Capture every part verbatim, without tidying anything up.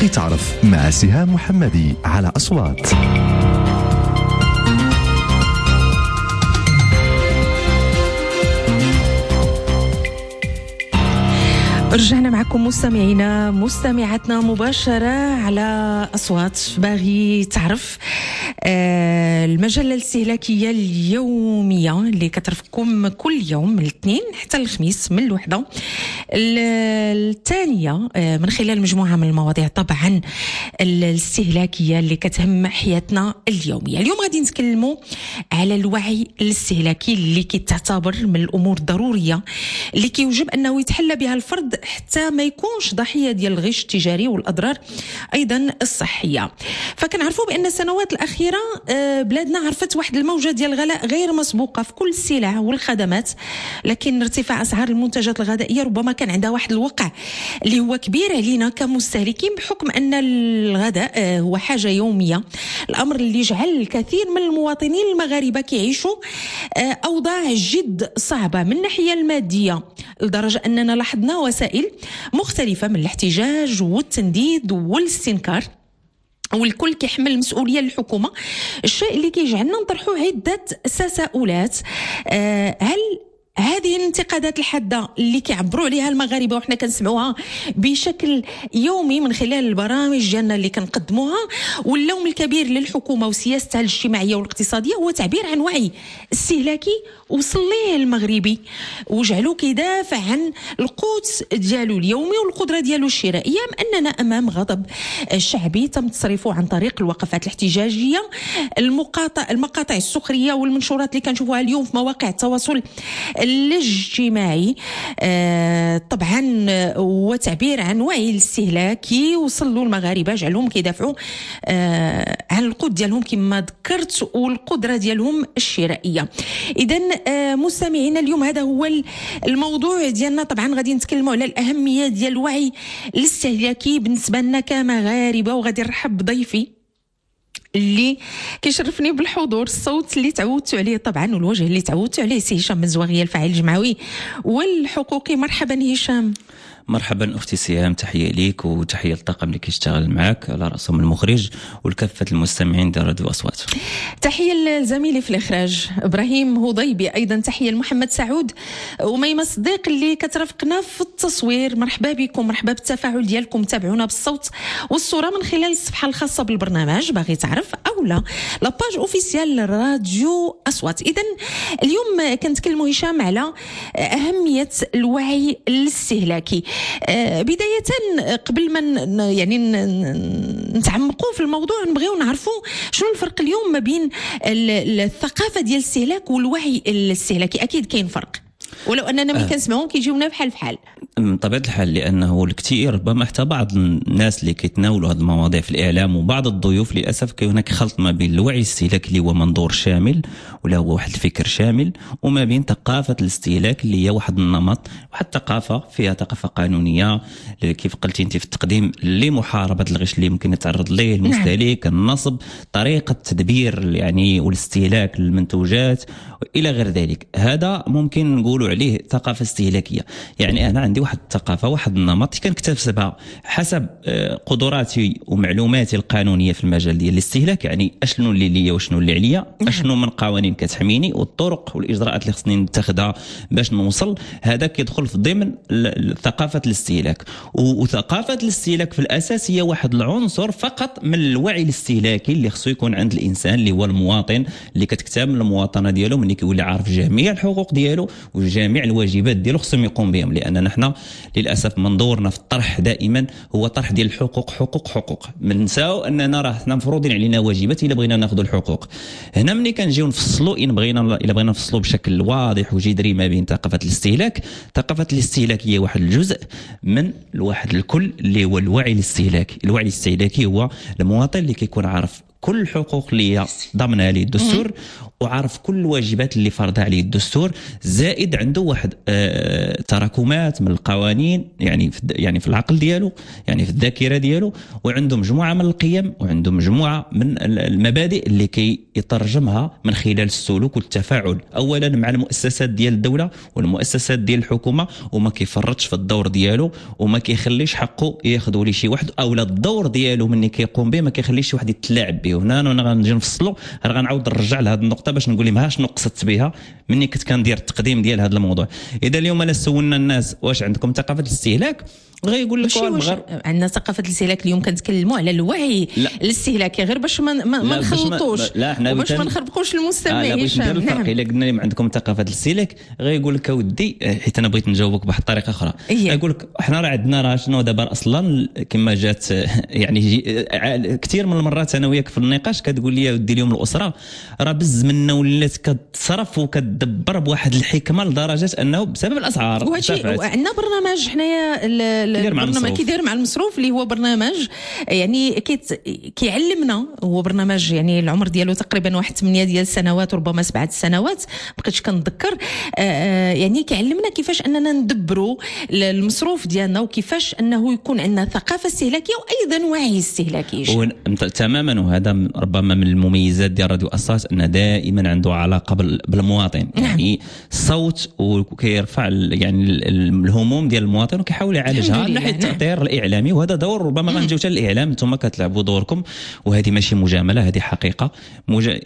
باغي تعرف مع سهام محمدي على أصوات. رجعنا معكم مستمعينا مستمعاتنا مباشرة على أصوات. باغي تعرف آه المجلة الاستهلاكية اليومية اللي كترفقكم كل يوم من الاثنين حتى الخميس من الوحدة الثانية آه من خلال مجموعة من المواضيع طبعا الاستهلاكية اللي كتهم حياتنا اليومية. اليوم غادي نتكلموا على الوعي الاستهلاكي اللي كتعتبر من الأمور الضرورية اللي كيوجب أنه يتحلى بها الفرد حتى ما يكونش ضحية ديال الغش التجاري والأضرار أيضا الصحية. فكنعرفوا بأن السنوات الأخيرة بلادنا عرفت واحد الموجة ديال الغلاء غير مسبوقة في كل السلع والخدمات، لكن ارتفاع أسعار المنتجات الغذائية ربما كان عندها واحد الوقع اللي هو كبير علينا كمستهلكين بحكم أن الغذاء هو حاجة يومية، الأمر اللي جعل الكثير من المواطنين المغاربة كيعيشوا أوضاع جد صعبة من الناحية المادية، لدرجة أننا لاحظنا وسائل مختلفة من الاحتجاج والتنديد والاستنكار، والكل كيحمل المسؤولية للحكومة، الشيء اللي كيجعلنا نطرحوا عدة تساؤلات. أه هل هذه الانتقادات الحادة اللي كيعبروا عليها المغاربة وحنا كنسمعوها بشكل يومي من خلال البرامج ديالنا اللي كنقدموها، واللوم الكبير للحكومة وسياستها الاجتماعية والاقتصادية هو تعبير عن وعي استهلاكي وصل ليه المغربي وجعلوه كيدافع عن القوت ديالو اليومي والقدرة ديالو الشرائية، أم أننا أمام غضب شعبي تم تصريفه عن طريق الوقفات الاحتجاجية، المقاطع المقاطع السخرية والمنشورات اللي كنشوفوها اليوم في مواقع التواصل الاجتماعي. آه طبعا وتعبير عن وعي الاستهلاكي وصلوا المغاربة جعلهم كيدافعوا آه عن القوت ديالهم كما ذكرت والقدرة ديالهم الشرائية. إذن آه مستمعينا اليوم هذا هو الموضوع ديالنا. طبعا غادي نتكلموا على الأهمية ديال الوعي الاستهلاكي بالنسبة لنا كمغاربة، وغادي نرحب بضيفي اللي كيشرفني بالحضور، الصوت اللي تعودت عليه طبعا والوجه اللي تعودت عليه، سي هشام بن زواغيه الفاعل الجمعوي والحقوقي. مرحبا هشام. مرحبا اختي سهام، تحيه ليك وتحيه للطاقم اللي كيشتغل معك على راسهم المخرج ولكافه المستمعين ديال راديو اصوات. تحيه لزميلي في الاخراج ابراهيم هضيبي، ايضا تحيه لمحمد سعود وميمه صديق اللي كترافقنا في التصوير. مرحبا بكم، مرحبا بالتفاعل ديالكم، تابعونا بالصوت والصوره من خلال الصفحه الخاصه بالبرنامج باغي تعرف او لا لاباج اوفيسيال راديو اصوات. اذا اليوم كنتكلموا هشام على اهميه الوعي الاستهلاكي. آه بداية قبل ما يعني نتعمقوا في الموضوع نبغيو نعرفوا شنو الفرق اليوم ما بين الثقافة ديال الاستهلاك والوعي الاستهلاكي. أكيد كاين فرق، ولو أننا ملي كنسمعوهم كيجيونا بحال بحال من طبيعة الحال، لأنه الكثير ربما حتى بعض الناس اللي كيتناولوا هذه المواضيع في الإعلام وبعض الضيوف للأسف كاين هناك خلط ما بين الوعي الاستهلاكي اللي هو منظور شامل ولا هو واحد الفكر شامل، وما بين ثقافة الاستهلاك اللي هي واحد النمط، واحد الثقافة فيها ثقافة قانونية كيف قلتي انت في التقديم لمحاربة الغش اللي ممكن يتعرض ليه المستهلك، النصب، طريقة تدبير يعني والاستهلاك للمنتوجات إلى غير ذلك. هذا ممكن نقولوا عليه ثقافة استهلاكية. يعني أنا عندي واحد الثقافة، واحد النمط كنكتسبها حسب قدراتي ومعلوماتي القانونية في المجال ديال الاستهلاك، يعني اشنو اللي ليا وشنو اللي عليا، اشنو من قوانين كتحميني والطرق والإجراءات اللي خصني نتخذها باش نوصل. هذا كيدخل في ضمن ثقافة الاستهلاك. وثقافة الاستهلاك في الأساس هي واحد العنصر فقط من الوعي الاستهلاكي اللي خصو يكون عند الإنسان اللي هو المواطن اللي كتكتمل المواطنة ديالو ملي كيولي عارف جميع الحقوق ديالو وجميع الواجبات ديالو خصهم يقوم بهم. لأن نحن للأسف منظورنا في الطرح دائما هو طرح ديال الحقوق حقوق حقوق، منساو أننا راه حنا مفروضين علينا واجبات إلا بغينا ناخذ الحقوق. هنا ملي كنجيو نفصلوا إن بغينا إلا بغينا نفصلوا بشكل واضح وجذري ما بين ثقافة الاستهلاك. ثقافة الاستهلاك هي واحد الجزء من الواحد الكل اللي هو الوعي الاستهلاكي. الوعي الاستهلاكي هو المواطن اللي كيكون عارف كل الحقوق اللي ضمنها ليه الدستور وعارف كل الواجبات اللي فرضها عليه الدستور، زائد عنده واحد آه تراكمات من القوانين يعني في يعني في العقل ديالو، يعني في الذاكره ديالو، وعنده مجموعه من القيم وعنده مجموعه من المبادئ اللي كي يترجمها من خلال السلوك والتفاعل اولا مع المؤسسات ديال الدوله والمؤسسات ديال الحكومه، وما كيفرطش في الدور ديالو وما كيخليش حقه ياخذوا لي شي واحد، اولا الدور ديالو ملي كيقوم به ما كيخليش شي واحد يتلاعب به. هنا انا غنجي نفصلوا، غنعاود نرجع لهذه النقطه باش نقول لهم ها شنو قصدت بها مني كنت كندير التقديم ديال هذا الموضوع. اذا اليوم انا سولنا الناس واش عندكم ثقافه الاستهلاك، غيقول لك المغرب عندنا ثقافه الاستهلاك. اليوم كنتكلموا على الوعي الاستهلاكي غير باش ما ما نخلطوش باش ما نخربقوش المستمعين. باش ندير الفرق الا قلنا لهم عندكم ثقافه الاستهلاك غيقول لك اودي، حيت انا بغيت نجاوبك بواحد الطريقه اخرى، يقول لك احنا راه عندنا راه شنو دابا اصلا كما جات يعني كثير من المرات انا وياك في النقاش كتقول لي ودي اليوم الاسره راه بز منا ولات كتصرف وكتدبر بواحد الحكمه لدرجه انه بسبب الاسعار. وعندنا برنامج حنايا البرنامج كيدير مع المصروف اللي هو برنامج يعني كيت كيعلمنا، هو برنامج يعني العمر ديالو تقريبا واحد ثمانية ديال السنوات وربما سبعة سنوات بقيتش كنتذكر، يعني كيعلمنا كيفاش اننا ندبروا المصروف ديالنا وكيفاش انه يكون عندنا ثقافه استهلاكيه وايضا وعي استهلاكي. تماما، وهذا ربما من المميزات ديال راديو أصاص ان دائما عنده علاقه بالمواطن، يعني الصوت وكيرفع يعني الهموم ديال المواطن وكيحاول يعالجها من ناحيه التأثير الاعلامي، وهذا دور ربما غنجيو حتى الاعلام انتم كتلعبوا دوركم، وهذه ماشي مجامله، هذه حقيقه. مجا...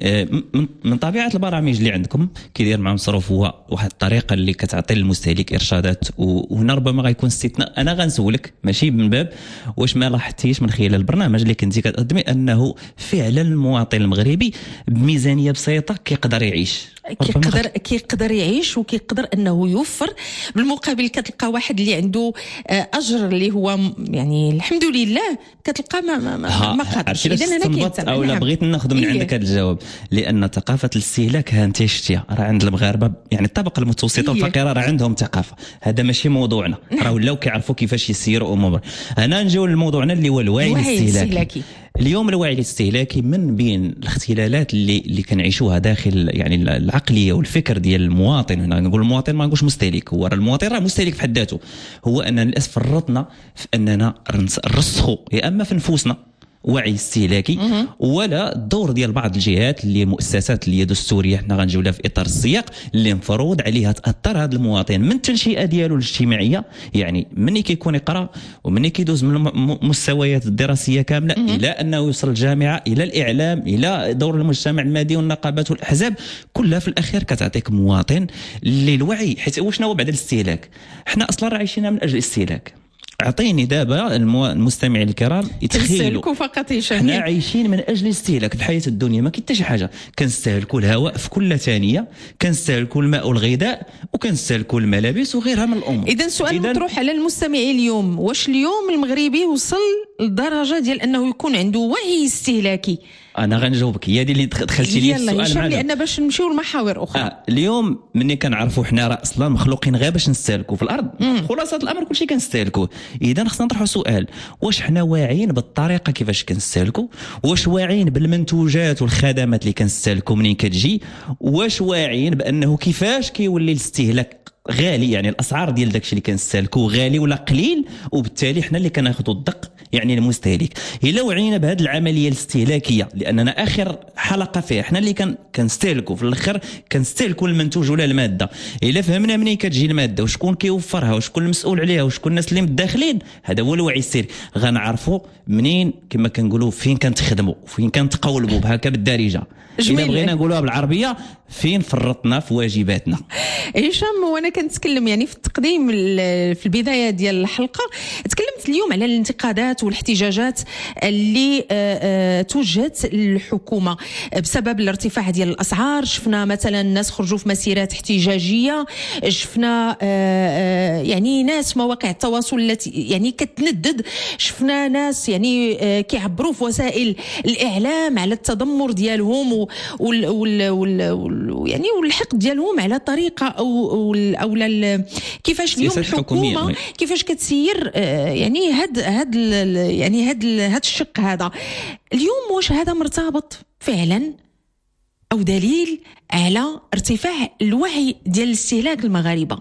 من طبيعه البرامج اللي عندكم كيدير مع مصروف هو واحد الطريقه اللي كتعطي للمستهلك ارشادات، وهنا ربما غيكون استثناء. انا غنسولك ماشي من باب واش ما لاحظتيش من خلال البرنامج اللي كنتي كتقدمي انه فعلا المواطن المغربي بميزانيه بسيطه كيقدر يعيش، كيقدر كيقدر يعيش وكيقدر انه يوفر. بالمقابل كتلقى واحد اللي عنده اجر اللي هو يعني الحمد لله كتلقى ما ما, ما قادرش. اذا انا كنت او لا بغيت ناخذ من عندك هذا الجواب، لان ثقافه الاستهلاك ها انت شتيها راه عند المغاربه يعني الطبقه المتوسطه والفقيره راه عندهم ثقافه، هذا ماشي موضوعنا، راه ولاو كيعرفوا كيفاش يسيروا امور. انا نجيو لموضوعنا اللي هو الوعي الاستهلاكي. اليوم الوعي الاستهلاكي من بين الاختلالات اللي اللي كنعيشوها داخل يعني العقليه والفكر ديال المواطن. هنا نقول المواطن ما نقولش مستهلك، هو المواطن راه مستهلك في حد ذاته، هو اننا للاسف فرطنا في اننا نرسخوا يا اما في نفوسنا وعي استهلاكي ولا الدور ديال بعض الجهات اللي مؤسسات اللي دستوريه حنا غنجيو لها في اطار السياق اللي مفروض عليها تاثر هذا المواطن من التنشئه ديالو الاجتماعيه، يعني مني كيكون يقرا ومني كيدوز من المستويات الدراسيه كامله الى انه يوصل الجامعه الى الاعلام الى دور المجتمع المدني والنقابات والاحزاب، كلها في الاخير كتعطيك مواطن اللي الوعي. حيت واش هو بعد الاستهلاك؟ حنا اصلا راه عايشين من اجل الاستهلاك. اعطيني دابا المستمعين الكرام يتخيلوا فقط احنا عايشين من اجل الاستهلاك. الحياه الدنيا ما كاين حتى شي حاجه، كنستهلكوا الهواء في كل ثانيه، كنستهلكوا الماء والغذاء، وكنستهلكوا الملابس وغيرها من الامور. اذا سؤال إذن مطروح على المستمعين اليوم، واش اليوم المغربي وصل للدرجه ديال انه يكون عنده وعي استهلاكي؟ انا غنجاوبك، هي دي اللي دخلتي لي السؤال معنا، لان باش نمشيو لمحاور اخرى. آه اليوم مني كنعرفوا حنا راه اصلا مخلوقين غير باش نستهلكوا في الارض، خلاصه الامر كلشي كنستهلكوه. اذا خصنا نطرحوا سؤال، واش حنا واعيين بالطريقه كيفاش كنستهلكوا؟ واش واعيين بالمنتوجات والخدمات اللي كنستهلكوا منين كتجي؟ واش واعيين بانه كيفاش كيولي الاستهلاك غالي، يعني الاسعار ديال داكشي اللي كنستهلكوه غالي ولا قليل، وبالتالي حنا اللي كناخذوا الدق يعني المستهلك. الا وعينا بهذه العمليه الاستهلاكيه، لاننا اخر حلقه فيها حنا اللي كان كنستهلكوا في الاخر كنستهلكوا المنتوج ولا الماده، الا فهمنا منين كتجي الماده وشكون كيوفرها وشكون المسؤول عليها وشكون الناس اللي متداخلين، هذا هو الوعي السيري. غنعرفوا منين كما كنقولوا فين كنتخدموا وفين كنتقولبوا بهكا بالدارجه. الا بغينا نقولوها بالعربيه فين فرطنا في واجباتنا. هشام، وانا كنتكلم يعني في التقديم في البدايه ديال الحلقه تكلمت اليوم على الانتقادات والاحتجاجات اللي توجهت للحكومه بسبب الارتفاع ديال الاسعار. شفنا مثلا الناس خرجوا في مسيرات احتجاجيه، شفنا يعني ناس مواقع التواصل التي يعني كتندد، شفنا ناس يعني كيعبروا في وسائل الاعلام على التذمر ديالهم وال وال وال يعني والحقد ديالهم على طريقه او او, أو كيفاش اليوم الحكومه كيفاش كتسير يعني يعني هاد هاد يعني هاد هاد الشق هذا اليوم واش هذا مرتبط فعلا او دليل على ارتفاع الوعي ديال الاستهلاك المغاربه؟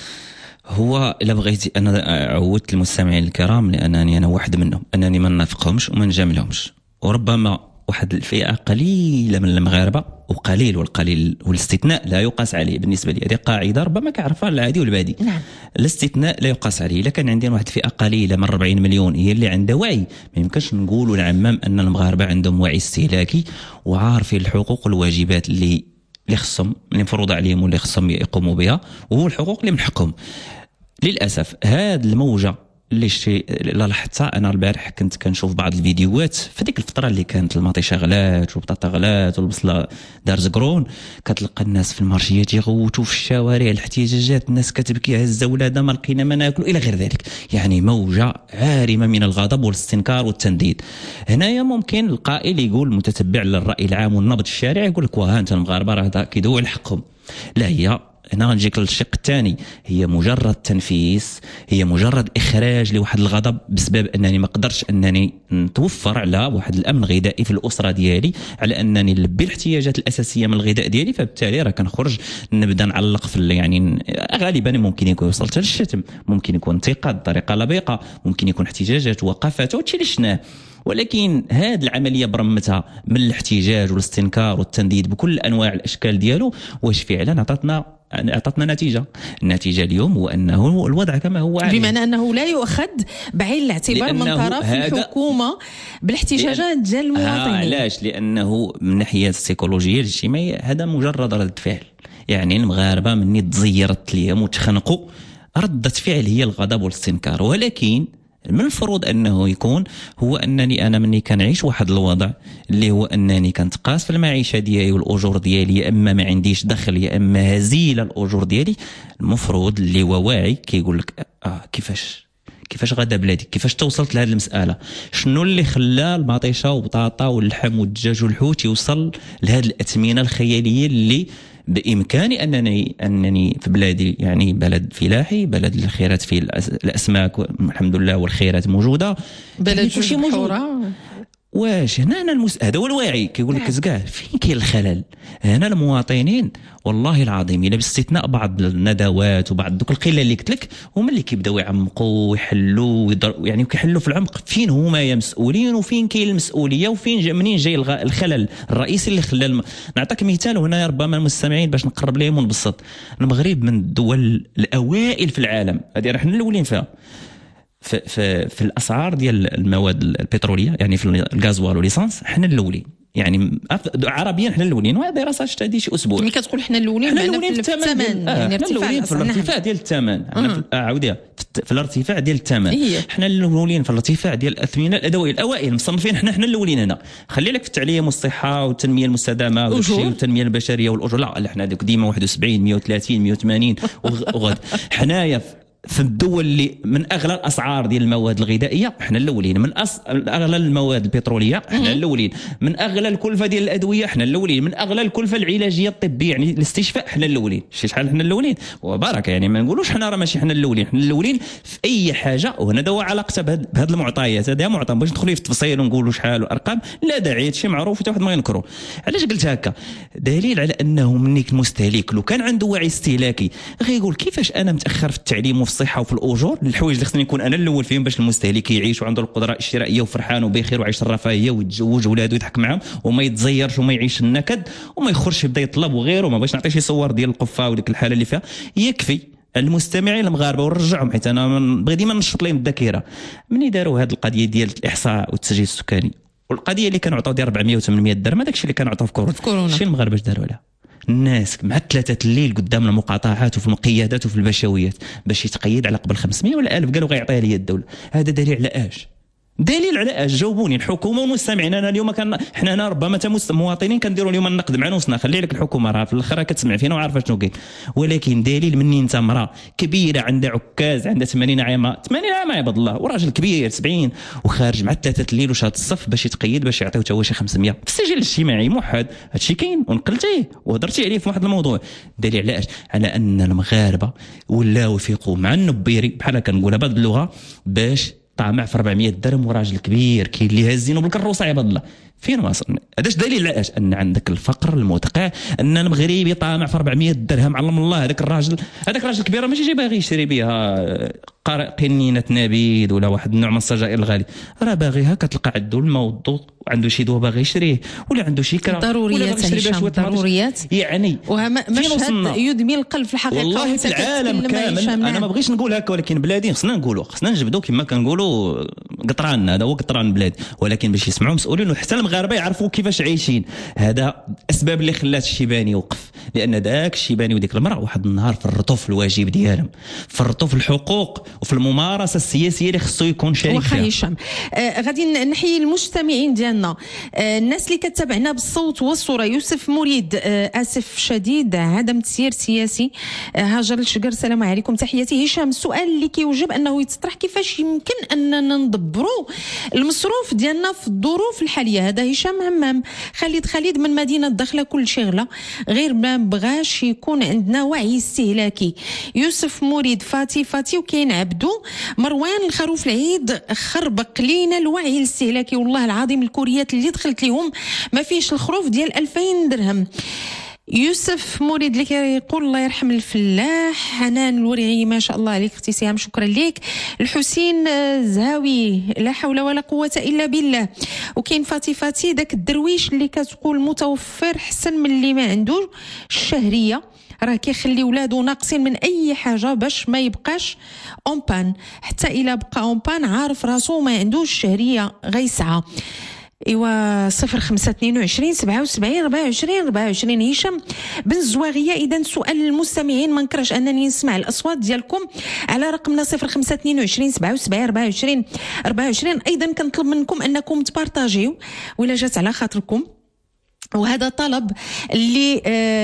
هو الا بغيتي انا عودت المستمعين الكرام لانني انا واحد منهم انني ما نافقهمش وما نجاملهمش، وربما واحد الفئه قليله من المغاربه، وقليل والقليل والاستثناء لا يقاس عليه بالنسبه لي، هذه قاعده ربما كيعرفها العادي والبادي. نعم. الاستثناء لا يقاس عليه. الا كان عندنا واحد الفئه قليله من أربعين مليون هي اللي عندها وعي، ما يمكنش نقولوا نعمم ان المغاربه عندهم وعي استهلاكي وعارفين الحقوق والواجبات اللي اللي خصهم اللي مفروض عليهم واللي خصهم يقوموا بها، وهو الحقوق اللي من حقهم. للاسف هذه الموجه اللي شي لا لاحظتها انا البارح كنت كنشوف بعض الفيديوهات في ديك الفتره اللي كانت المطيشه غلات والبطاطا غلات والبصله دار زقرون، كتلقى الناس في المارشيات يغوتوا في الشوارع الاحتجاجات، الناس كتبكي هز ولاده ما لقينا ما ناكلوا الى غير ذلك. يعني موجه عارمه من الغضب والاستنكار والتنديد. هنايا ممكن القائل يقول المتتبع للراي العام والنبض الشارع يقول لك واه انت المغاربه راه كيدويو على حقهم. لا، هي هنا نجيك للشق الثاني، هي مجرد تنفيس، هي مجرد اخراج لواحد الغضب بسبب انني ما قدرتش انني نتوفر على واحد الامن غذائي في الاسره ديالي، على انني نلبي الاحتياجات الاساسيه من الغذاء ديالي، فبالتالي راه كنخرج نبدا نعلق في يعني غالبا ممكن يكون وصلت للشتم، ممكن يكون انتقاد بطريقه لبقه، ممكن يكون احتجاجات وقفات وهادشي اللي شفناه. ولكن هذه العمليه برمتها من الاحتجاج والاستنكار والتنديد بكل انواع الاشكال ديالو، واش فعلا عطاتنا اعطتنا نتيجه؟ النتيجه اليوم هو انه الوضع كما هو عالي، بمعنى انه لا يؤخذ بعين الاعتبار من طرف الحكومه بالاحتجاجات ديال المواطنين. علاش؟ لانه من ناحيه السيكولوجيه الاجتماعيه هذا مجرد رد فعل. يعني المغاربه مني تزيرت ليهم وتخنقوا، ردة فعل هي الغضب والاستنكار. ولكن من المفروض انه يكون هو انني انا مني كنعيش واحد الوضع اللي هو انني كنتقاس في المعيشه ديالي والاجور ديالي، يا اما ما عنديش دخل يا اما هزيله الاجور ديالي. المفروض اللي هو واعي كيقول لك اه كيفاش كيفاش غدا بلادي، كيفاش توصلت لهذه المساله، شنو اللي خلى المطيشه وبطاطا واللحم والدجاج والحوت يوصل لهذه الاثمنه الخياليه اللي بإمكاني أنني أنني في بلادي، يعني بلد فلاحي، بلد الخيرات فيه الأسماك الحمد لله والخيرات موجودة، بلد شي موجود. واش هنا أنا المس... هذا هو الواعي كيقول لك كاع فين كاين الخلل. هنا المواطنين والله العظيم الا باستثناء بعض الندوات وبعض دوك القله اللي قلت لك هما اللي كيبداو يعمقوا ويحلوا ويضر... يعني كيحلوا في العمق فين هما يا مسؤولين وفين كاين المسؤوليه وفين جا منين جاي الغ... الخلل الرئيسي اللي خلى الم... نعطيك مثال هنا ربما المستمعين باش نقرب لهم ونبسط. المغرب من الدول الاوائل في العالم، هذه راح الاولين فيها في, في, في الاسعار ديال المواد البتروليه، يعني في الغازوال والليسانس حنا الاولين، يعني عربيا حنا الاولين. وهذه دراسه شفت هذه شي اسبوع ملي كتقول حنا الاولين معنا في الثمن، يعني ارتفاع في الارتفاع ديال الثمن، حنا عاوديها في الارتفاع ديال الثمن حنا الاولين في الارتفاع ديال الاثمنه الادويه الاوائل مصنفين حنا حنا الاولين هنا. خلي لك في التعليم والصحه والتنميه المستدامه والشيء والتنميه البشريه والاجور، لا حنا دوك ديما واحد وسبعين مية وثلاثين مية وثمانين وغد. حنايا في الدول اللي من اغلى الاسعار ديال المواد الغذائيه احنا الاولين، من أص... اغلى المواد البتروليه احنا الاولين، من اغلى الكلفه ديال الادويه احنا الاولين، من اغلى الكلفه العلاجيه الطبيه يعني الاستشفاء احنا الاولين. شي شحال احنا الاولين وبركه، يعني ما نقولوش حنا راه ماشي حنا الاولين، حنا الاولين في اي حاجه. وهنا دوا علاقته بهذه المعطيات، هذا معطى باش ندخلوا في التفصيل ونقولوا شحال وارقام لا داعي، هادشي معروف حتى واحد ما ينكروا. علاش قلت هكا؟ دليل على انه منيك المستهلك لو كان عنده وعي استهلاكي غيقول كيفاش انا متاخر في التعليم وفي الصحه وفي الاجور، الحوايج اللي خصني نكون انا الاول فيهم باش المستهلك يعيش وعنده القدره الشرائيه وفرحان وبخير وعيش الرفاهيه ويتزوج ولاده ويضحك معاهم وما يتزيرش وما يعيش النكد وما يخرجش يبدا يطلب وغيره. ما باش نعطي شي صور ديال القفه وديك الحاله اللي فيها. يكفي المستمعين المغاربه ونرجعهم حيت انا بغي ديما نشط لهم الذاكره. مني داروا هذه القضيه ديال الاحصاء والتسجيل السكاني والقضيه اللي كانوا عطاو ديال أربعمية وثمانمية درهم، هذاك الشيء اللي كانوا عطاوه في كورونا، شي المغاربه اش داروا لها؟ الناس مع ثلاثة الليل قدام المقاطعات وفي المقيادات وفي البشويات باش يتقيد على قبل خمسمية ولا ألف، قالوا غيعطيها لي الدوله. هذا دليل على اش؟ دليل على اش؟ جاوبوني الحكومه والمستمعين. انا اليوم كان حنا هنا ربما مواطنين كنديروا اليوم النقد مع نفسنا، خلي لك الحكومه راه في الاخر كتسمع فينا وعارفه شنو كاين. ولكن دليل مني انت امراه كبيره عندها عكاز عندها ثمانين عام ثمانين عام عباد الله وراجل كبير سبعين وخارج مع ثلاثه الليل وشاد الصف باش يتقيد باش يعطيو حتى هو شي خمسمية في السجل الاجتماعي موحد. هادشي كاين ونقلتيه وهضرتي عليه في واحد الموضوع. دليل على اش؟ على ان المغاربه ولاو يفيقوا مع النبيري بحال كنقولها بهذه اللغه باش طامع في أربعمية درهم وراجل كبير كاين اللي هازينه بالكروسه عباد الله فين واصل؟ هذاش دليل علاش ان عندك الفقر المدقع، ان المغربي طامع في أربعمية درهم علم الله. هذاك الراجل هذاك الراجل الكبير ماشي جاي باغي يشري بها قنينه نبيذ ولا واحد النوع من السجائر الغالي، راه باغيها كتلقى عنده الموضوع وعنده شي دواء باغي يشريه ولا عنده شي كرا ضروريات هشام ضروريات يعني مشهد يدمي القلب في الحقيقه. والله في العالم كامل انا ما بغيتش نقول هكا، ولكن بلادي خصنا نقولوا خصنا نجبدوا كما كنقولوا قطران، هذا هو قطران بلاد، ولكن باش يسمعوا مسؤولين وحتى المغاربه يعرفوا كيفاش عايشين. هذا الاسباب اللي خلات الشيباني يوقف، لان داك الشيباني وديك المراه واحد النهار فرطوا في الواجب ديالهم، فرطوا في الحقوق وفي الممارسه السياسيه اللي خصو يكون شارك فيها. هشام آه غادي نحيي المستمعين ديالنا، آه الناس اللي كتابعنا بالصوت والصوره. يوسف مريد آه اسف شديد عدم تسيير سياسي. آه هاجر الشقر السلام عليكم تحياتي. هشام السؤال اللي كيوجب انه يتطرح كيفاش يمكن اننا ندبروا المصروف ديالنا في الظروف الحاليه. هذا هشام همام. خالد خالد من مدينه داخله كل شيء غلا، غير ما بغاش يكون عندنا وعي استهلاكي. يوسف مريد فاتي فاتي وكاين عبدو مروان الخروف العيد خربق لينا الوعي الاستهلاكي. والله العظيم الكوريات اللي دخلت لهم ما فيش الخروف ديال ألفين درهم. يوسف مريد اللي كيقول الله يرحم الفلاح. حنان الورعي ما شاء الله عليك اختي سهام شكرا لك. الحسين زهاوي لا حول ولا قوه الا بالله. وكاين فاتي فاتي داك الدرويش اللي كتقول متوفر حسن من اللي ما عنده الشهريه، راه كيخلي ولادو ناقصين من اي حاجه باش ما يبقاش اون بان، حتى الا بقى اون بان عارف راسو ما عندوش الشهريه غيسعى. ايوا صفر خمسة اثنين وعشرين سبعة وسبعين أربعة وعشرين أربعة وعشرين. هشام بن الزواغيه. اذا سؤال للمستمعين، ما نكرهش انني نسمع الاصوات ديالكم على رقمنا صفر خمسة اثنين وعشرين سبعة وسبعين أربعة وعشرين أربعة وعشرين. ايضا كنطلب منكم انكم تبارطاجيو ولا جات على خاطركم، وهذا طلب اللي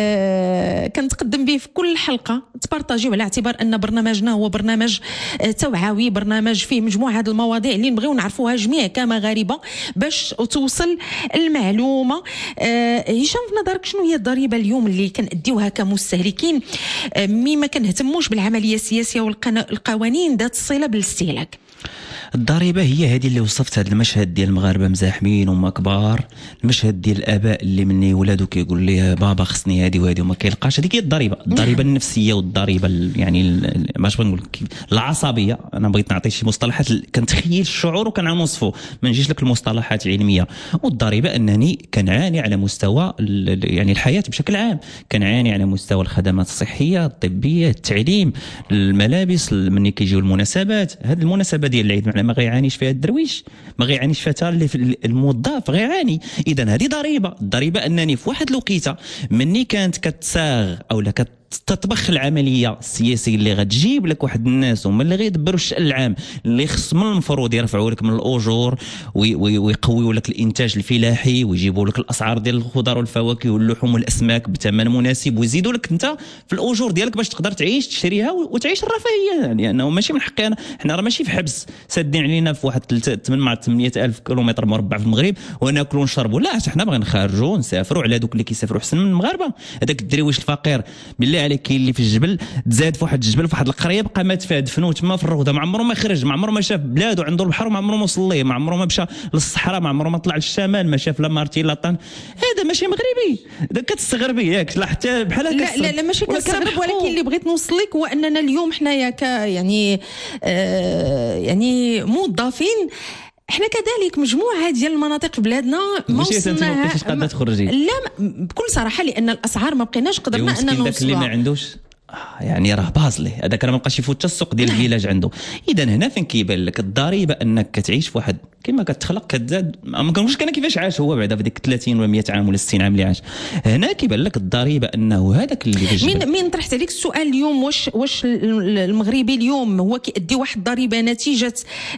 آه كنتقدم به في كل حلقه، تبارطاجيو على اعتبار ان برنامجنا هو برنامج آه توعوي، برنامج فيه مجموعه هذه المواضيع اللي نبغيو نعرفوها جميع كمغاربه باش توصل المعلومه. آه هشام في نظرك شنو هي الضريبه اليوم اللي كنأديوها كمستهلكين آه مي ما كنهتموش بالعمليه السياسيه والقوانين ذات الصله بالاستهلاك؟ الضريبه هي هذه اللي وصفت هذا المشهد ديال المغاربه مزاحمين وما كبار، المشهد ديال الاباء اللي مني ولادو كيقول لي بابا خصني هذه وهذه وما كيلقاش. هذيك هي الضريبه، الضريبه النفسيه والضريبه يعني باش نقول العصبيه. انا بغيت نعطي شي مصطلحات كنتخيل الشعور وكنوصفه، ما نجيش لك المصطلحات علميه. والضريبه انني كنعاني على مستوى يعني الحياه بشكل عام، كنعاني على مستوى الخدمات الصحيه الطبيه التعليم الملابس مني كيجيو المناسبات. هذه المناسبه ديال العيد ما غيعانيش فيها الدرويش، ما غيعانيش فيها حتى اللي في الموظف غيعاني. اذا هذه ضريبه. الضريبه انني في واحد الوقيته مني كانت كتساغ او لا كت تطبخ العمليه السياسيه اللي غتجيب لك واحد الناس هما اللي غيدبروا الشأن العام، اللي خص من المفروض يرفعوا لك من الاجور ويقويوا لك الانتاج الفلاحي ويجيبوا لك الاسعار ديال الخضر والفواكه واللحوم والاسماك بثمن مناسب ويزيدوا لك انت في الاجور ديالك باش تقدر تعيش تشريها وتعيش الرفاهيه. لانه يعني ماشي من حقي انا، حنا راه ماشي في حبس سادين علينا في واحد ثمانمية ألف كيلومتر مربع في المغرب وناكلوا ونشربوا. لا، حنا بغينا نخرجوا ونسافروا على دوك اللي كيسافروا احسن من المغاربه. هذاك الدريويش الفقير بالله عليك كاين اللي في الجبل تزاد في واحد الجبل في واحد القريه بقى مات فيها دفنوه تما في الروضه، ما عمره ما خرج، ما عمره ما شاف بلاده عنده البحر، ما عمره ما وصل ليه، ما عمره ما مشى للصحراء، ما عمره ما طلع للشمال، ما شاف لا مارتي لا طن. هذا ماشي مغربي، هذا كتستغربي ياك لا حتى بحال هكا. لا لا, لا ماشي كنستغرب، ولكن اللي بغيت نوصل لك هو اننا اليوم حنايا ك يعني آه يعني موظفين احنا كذلك مجموعه ديال المناطق في بلادنا ما وصلناها. كيفاش قادة تخرجي؟ لا بكل صراحه لان الاسعار ما بقيناش قدرنا اننا نوصلوا. داك اللي ما عندوش يعني راه بازلي هذاك راه ما بقاش يفوت حتى السوق ديال الفيلاج عنده. اذا هنا فين كيبان لك الضريبه انك كتعيش في واحد كما كتخلق كتزاد. ما كنقولش انا كيفاش عاش هو بعدا في ديك ثلاثين ولا مية عام ولا ستين عام اللي عاش. هنا كيبان لك الضريبه انه هذاك اللي في مين مين طرحت عليك السؤال اليوم واش واش المغربي اليوم هو كيدي واحد الضريبه نتيجه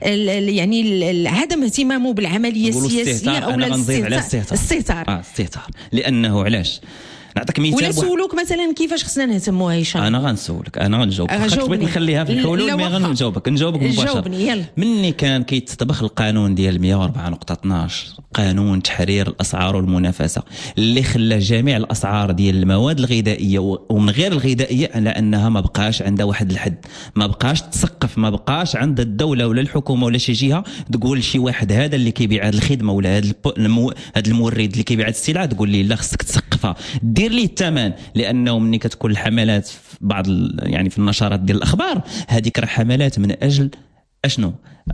يعني عدم اهتمامه بالعمليه السياسيه او لا الاستهتار؟ اه استهتار. لانه علاش نعطيك مثال. ولا سولوك مثلا كيفاش خصنا نهتموا هشام؟ انا غنسولك، انا غنجاوبك، خاطر بغيت نخليها في الحلول مي غنجاوبك نجاوبك مباشره. مني كان كيتطبخ القانون ديال مية وأربعة نقطة اثناش، قانون تحرير الاسعار والمنافسه، اللي خلى جميع الاسعار ديال المواد الغذائيه ومن غير الغذائيه على انها ما بقاش عندها واحد الحد، ما بقاش تسقف، ما بقاش عند الدوله ولا الحكومه ولا شي جهه تقول شي واحد هذا اللي كيبيع هذه الخدمه ولا هذا المو... هذا المورد اللي كيبيع هذه السلعه تقول لي لا خصك تسقفها، دير ليه الثمن. لانه ملي كتكون الحملات في بعض يعني في النشرات ديال الاخبار هذيك راه حملات من اجل اشنو؟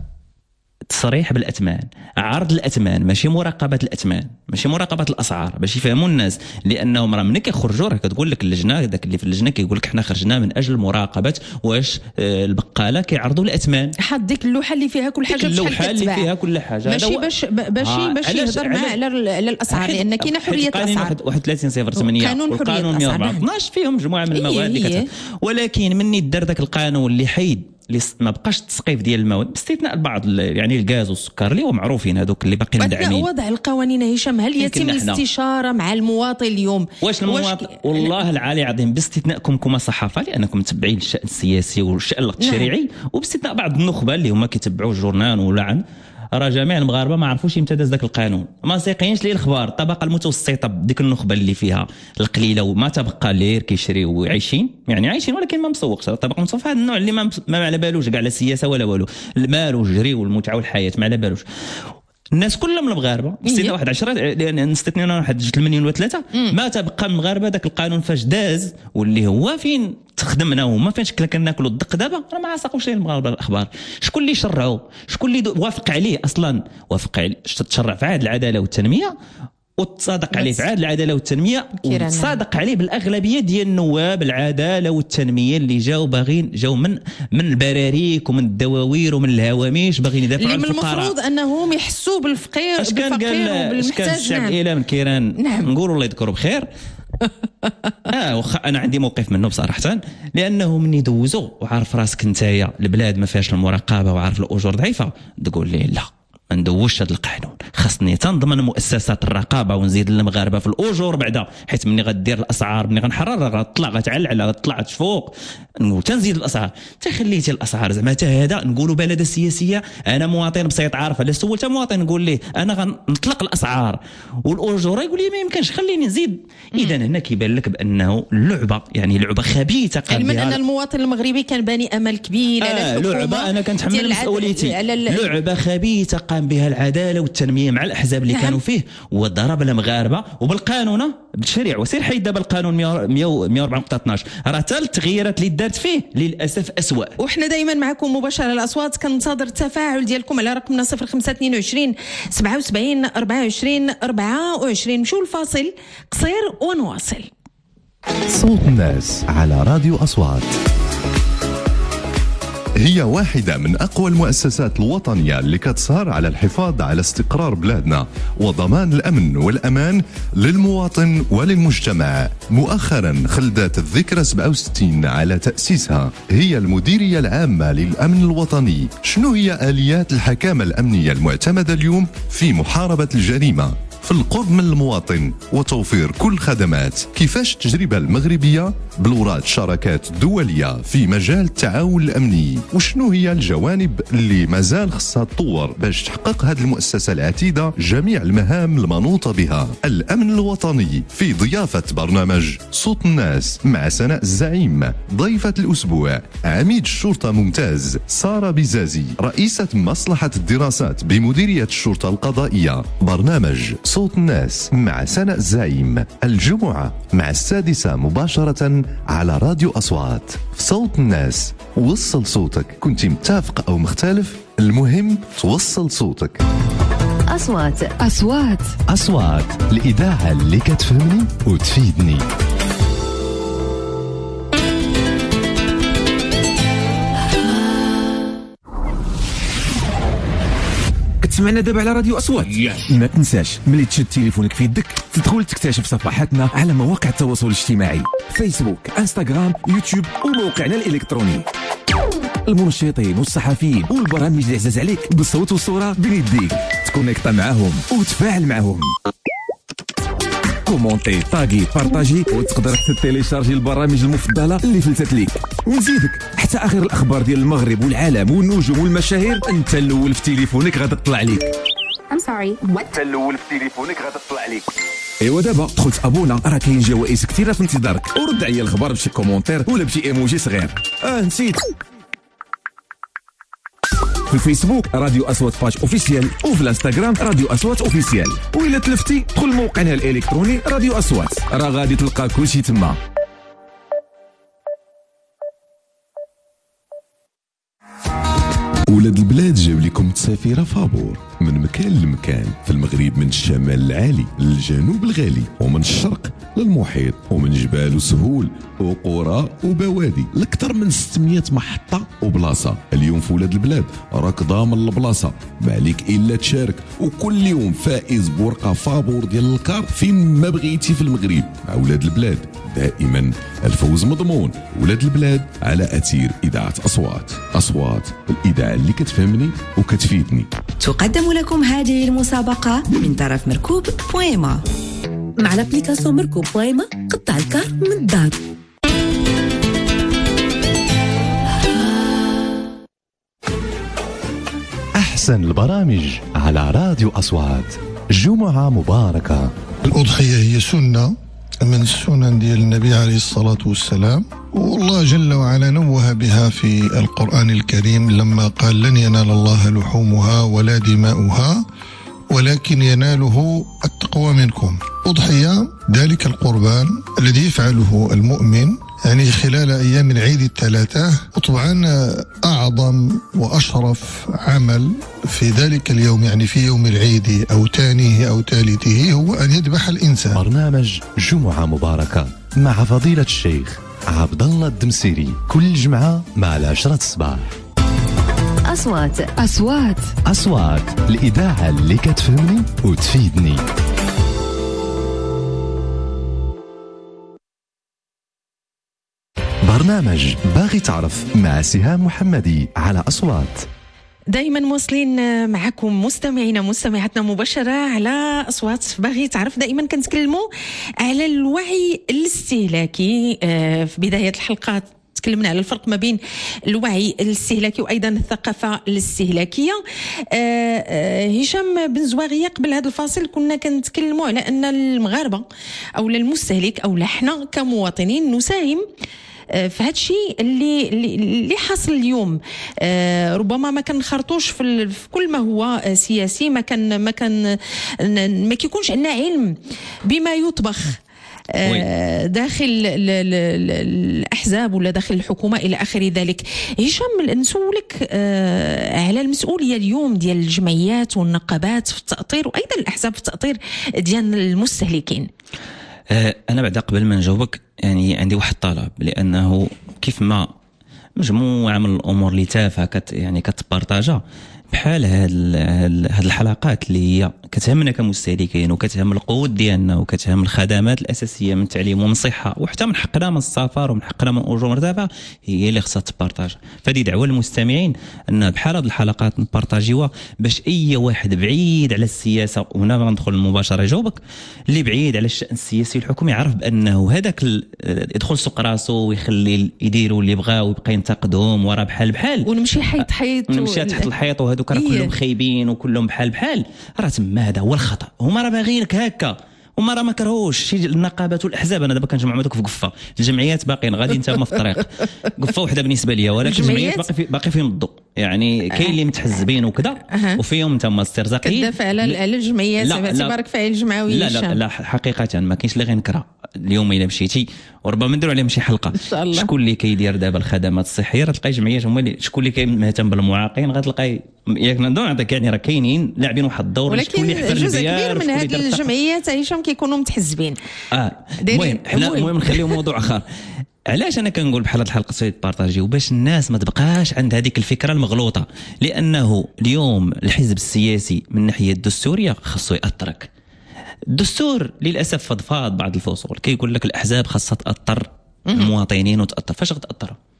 تصريح بالاثمان، عرض الاثمان، ماشي مراقبه الاثمان، ماشي مراقبه الاسعار، باش يفهموا الناس. لانهم راه ملي كيخرجوا راه كتقول لك اللجنه، داك اللي في اللجنه كيقول لك حنا خرجنا من اجل مراقبه واش البقاله كيعرضوا الاثمان. حط ديك اللوحه اللي فيها كل حاجه، اللوحه اللي فيها كل حاجه، ماشي باش باش باش يهضر معاه على على الاسعار، لان كاينه حريه الاسعار. واحد وثلاثين صفر ثمانية والقانون مية وأربعة اثناش فيهم مجموعه من المواد اللي كت... ولكن مني دار ذاك القانون اللي حيد اللي ما بقاش التسقيف ديال المواد باستثناء بعض يعني الغاز والسكر اللي هو معروفين هذوك اللي باقيين مدعمين. وضع القوانين هشام، هل يتم الاستشاره مع المواطن اليوم؟ واش المواطن واش... والله العالي العظيم باستثناءكم كما صحافه لانكم متبعين الشان السياسي والشان التشريعي، نعم. وباستثناء بعض النخبه اللي هما كيتبعوا الجورنال ولا راه جميع المغاربه ما عرفوش امتى داز ذاك القانون، ما سايقينش ليه الخبار. الطبقه المتوسطه ديك النخبه اللي فيها القليله وما تبقى لير كيشريو وعايشين، يعني عايشين ولكن ما مسوقش. الطبقه المتوسطه هذا النوع اللي ما ما على بالوش كاع لا سياسه ولا والو، المال والجري والمتعه والحياه ما على بالوش. الناس كلهم المغاربه باستثناء واحد عشرة، لان نستثنينا واحد جوج المليون ولا ثلاثه ما تبقى المغاربه. ذاك القانون فاش داز واللي هو فين تخدمنا وما فين شكل كناكلوا الدق دابا راه ما عاصقوش ليه المغاربه الاخبار. شكون اللي شرعوا؟ شكون اللي وافق عليه اصلا؟ وافق عليه تشرع في عهد العداله والتنميه وتصادق عليه في عهد العداله والتنميه، وتصادق عليه بالاغلبيه ديال النواب العداله والتنميه اللي جاوا باغين جاوا من من البراريك ومن الدواوير ومن الهواميش باغين يدافعوا على الفقراء، اللي المفروض انهم يحسوا بالفقير بالفقير وبالمحتاج. الشعب نعم. الى من كيران نعم. نقول الله يذكره بخير. اه واخا انا عندي موقف منه بصراحه، لانه مني دوزو وعارف راسك نتايا البلاد ما فيهاش المراقبه وعارف الاجور ضعيفه، تقول لي لا ما ندوش هذا القانون، خاصني تنضمن مؤسسات الرقابه ونزيد المغاربه في الاجور بعدا، حيت مني غدير الاسعار مني غنحرر غتطلع غتعلعل غتطلع تفوق نقول تنزيد الاسعار. تخليتي الاسعار زعما حتى هذا نقولوا بلده سياسيه. انا مواطن بسيط عارف، لا سولت مواطن نقول ليه انا غنطلق الاسعار والاجور يقول لي ما يمكنش خليني نزيد. اذا هنا كيبان لك بانه اللعبه يعني لعبه خبيثه قام بها. يعني من ان المواطن المغربي كان باني امل كبير آه على الحكومه. لعبه انا كنتحمل مسؤوليتي، لعبه خبيثه قام بها العداله والتنميه مع الاحزاب اللي نعم. كانوا فيه وضرب المغاربه وبالقانون بالتشريع. وسير حيد دابا القانون مية وأربعة نقطة اثناش راه حتى التغييرات اللي دارت فيه للاسف اسوء. وحنا دائما معكم مباشره الاصوات، كننتظر التفاعل ديالكم على رقمنا صفر خمسة اثنين وعشرين سبعة وسبعين أربعة وعشرين أربعة وعشرين. نمشيو الفاصل قصير ونواصل. صوت الناس على راديو أصوات. هي واحدة من أقوى المؤسسات الوطنية اللي كتسهر على الحفاظ على استقرار بلادنا وضمان الأمن والأمان للمواطن وللمجتمع. مؤخرا خلدت الذكرى سبعة وستين على تأسيسها. هي المديرية العامة للأمن الوطني. شنو هي آليات الحكامة الأمنية المعتمدة اليوم في محاربة الجريمة؟ في القرب من المواطن وتوفير كل خدمات. كيفاش التجربة المغربية بلورات شراكات دولية في مجال التعاون الأمني؟ وشنو هي الجوانب اللي مازال خصها تطور باش تحقق هذه المؤسسة العتيدة جميع المهام المنوطة بها؟ الأمن الوطني في ضيافة برنامج صوت الناس مع سناء الزعيم. ضيفة الأسبوع عميد الشرطة ممتاز سارة بزازي، رئيسة مصلحة الدراسات بمديرية الشرطة القضائية. برنامج صوت الناس مع سناء الزعيم الجمعة مع السادسة مباشرة على راديو أصوات. في صوت الناس وصل صوتك، كنت متفق أو مختلف، المهم توصل صوتك. أصوات أصوات أصوات الإذاعة اللي كتفهمني وتفيدني. تسمعنا دابا على راديو أصوات. yes. ما تنساش ملي تشد تليفونك في يدك تدخل تكتشف صفحاتنا على مواقع التواصل الاجتماعي، فيسبوك، انستغرام، يوتيوب وموقعنا الإلكتروني. المنشطين والصحفيين والبرامج اللي عزاز عليك بالصوت والصورة بين يديك، تكونيكطا معاهم وتفاعل معاهم. كومونتي طاغي بارطاجي، وتقدر حتى تيليشارجي البرامج المفضله اللي فلتت ليك. ونزيدك حتى اخر الاخبار ديال المغرب والعالم والنجوم والمشاهير انت الاول في تليفونك غادا تطلع ليك. I'm sorry. What? انت الاول في تليفونك غادا تطلع ليك. ايوا دابا دخلت ابونا، راه كاين جوائز كثيره في انتظارك، ورد عليا الخبر بشي كومونتير ولا بشي ايموجي صغير. اه نسيت، في الفيسبوك راديو اصوات باج اوفيسيال، وفي الانستغرام راديو اصوات اوفيسيال، وإلا تلفتي دخل موقعنا الالكتروني راديو اصوات، راه غادي تلقى كلشي تما. ولاد البلاد جاب لكم تسافيرة فابور من مكان لمكان في المغرب، من الشمال العالي للجنوب الغالي، ومن الشرق للمحيط، ومن جبال وسهول وقرى وبوادي، لأكثر من ستمية محطة وبلاصة. اليوم في ولاد البلاد راك ضامن البلاصة، ما عليك إلا تشارك، وكل يوم فائز بورقة فابور ديال الكار فين ما بغيتي في المغرب. مع ولاد البلاد دائما الفوز مضمون. ولاد البلاد على أثير إذاعة أصوات. أصوات، الإذاعة اللي كتفهمني وكتفيدني. تقدم لكم هذه المسابقة من طرف مركوب بويما. مع الابليكاسيون مركوب بويما قطع الكار من الدار. أحسن البرامج على راديو أصوات. جمعة مباركة. الأضحية هي سنة من السنن ديال النبي عليه الصلاة والسلام، والله جل وعلا نوه بها في القرآن الكريم لما قال: لن ينال الله لحومها ولا دماؤها ولكن يناله التقوى منكم. أضحية ذلك القربان الذي يفعله المؤمن يعني خلال أيام العيد الثلاثة، وطبعا أعظم وأشرف عمل في ذلك اليوم يعني في يوم العيد أو ثانيه أو ثالثه هو أن يذبح الإنسان. برنامج جمعة مباركة مع فضيلة الشيخ عبد الله الدمسيري كل جمعة مع العشرة الصباح. أصوات أصوات أصوات، الإذاعة اللي كتفهمني وتفيدني. برنامج باغي تعرف مع سهام محمدي على أصوات. دائما مواصلين معكم مستمعينا مستمعاتنا مباشرة على أصوات باغي تعرف. دائما كنتكلموا على الوعي الاستهلاكي. في بداية الحلقات تكلمنا على الفرق ما بين الوعي الاستهلاكي وأيضا الثقافة الاستهلاكية. هشام بن زواغية قبل هذا الفاصل كنا كنتكلموا على أن المغاربة أو المستهلك أو احنا كمواطنين نساهم في هذا الشيء اللي اللي حاصل اليوم. ربما ما كنخرطوش في كل ما هو سياسي، ما كان ما كان ما كيكونش عندنا علم بما يطبخ داخل الأحزاب ولا داخل الحكومة إلى آخر ذلك. هشام نسولك على المسؤولية اليوم ديال الجمعيات والنقابات في التأطير وأيضا الأحزاب في التأطير ديال المستهلكين. أنا بعد قبل ما نجاوبك يعني عندي واحد الطلب، لأنه كيف ما مجموعة من الأمور اللي تافهة كت يعني كتبارطاجا بحال هاد هاد الحلقات اللي هي كتهمنا كمستهلكين وكتهم القود ديالنا وكتهم الخدمات الأساسية من تعليم ومن صحة وحتى من حقنا من السفر ومن حقنا من أجور مرتفعة، هي اللي خصها تبارطاج. فدي دعوة للمستمعين أن بحال هاد الحلقات نبارطاجيوها باش أي واحد بعيد على السياسة، وهنا غندخل المباشرة يجاوبك، اللي بعيد على الشأن السياسي الحكومي يعرف بأنه هذاك يدخل سوق راسو ويخلي يديروا اللي بغاو ويبقى ينتقدهم ورا بحال بحال ونمشي حيط حيط ونمشي تحت الحيط وهذوك راه كلهم خايبين وكلهم بحال بحال. راه تما هذا هو الخطأ. هما راه باغيينك هكا، وما راه ما كرهوش شي النقابات والاحزاب. انا دابا كنجمع معاك في قفه، الجمعيات باقيين غادي انت ما في الطريق، قفه وحده بالنسبه ليا، ولكن الجمعيات باقي في باقي فيهم الضوء. يعني كاين اللي متحزبين وكذا وفيهم انت ما استرزاقيين كدافع على على الجمعيات باعتبارك فاعل جمعوي. لا لا لا حقيقه ما كاينش اللي غينكرها. اليوم الا مشيتي وربما نديروا عليهم شي حلقه شكون اللي كيدير دابا الخدمات الصحيه، راه تلقاي جمعيات هما اللي، شكون اللي مهتم بالمعاقين غتلقاي ياك نضون عندك يعني راه كاينين لاعبين واحد الدور. شكون اللي يحفر البيار، جزء كبير من هذه الجمعيات هشام كيكونوا متحزبين. اه المهم حنا المهم نخليو موضوع اخر. علاش انا كنقول بحال هاد الحلقه سيد بارطاجي وباش الناس ما تبقاش عند هذيك الفكره المغلوطه، لانه اليوم الحزب السياسي من الناحيه الدستوريه خاصو ياثرك. الدستور للاسف فضفاض بعض الفصول كيقول لك الاحزاب خاصها تاثر المواطنين وتاثر. فاش غتاثرها؟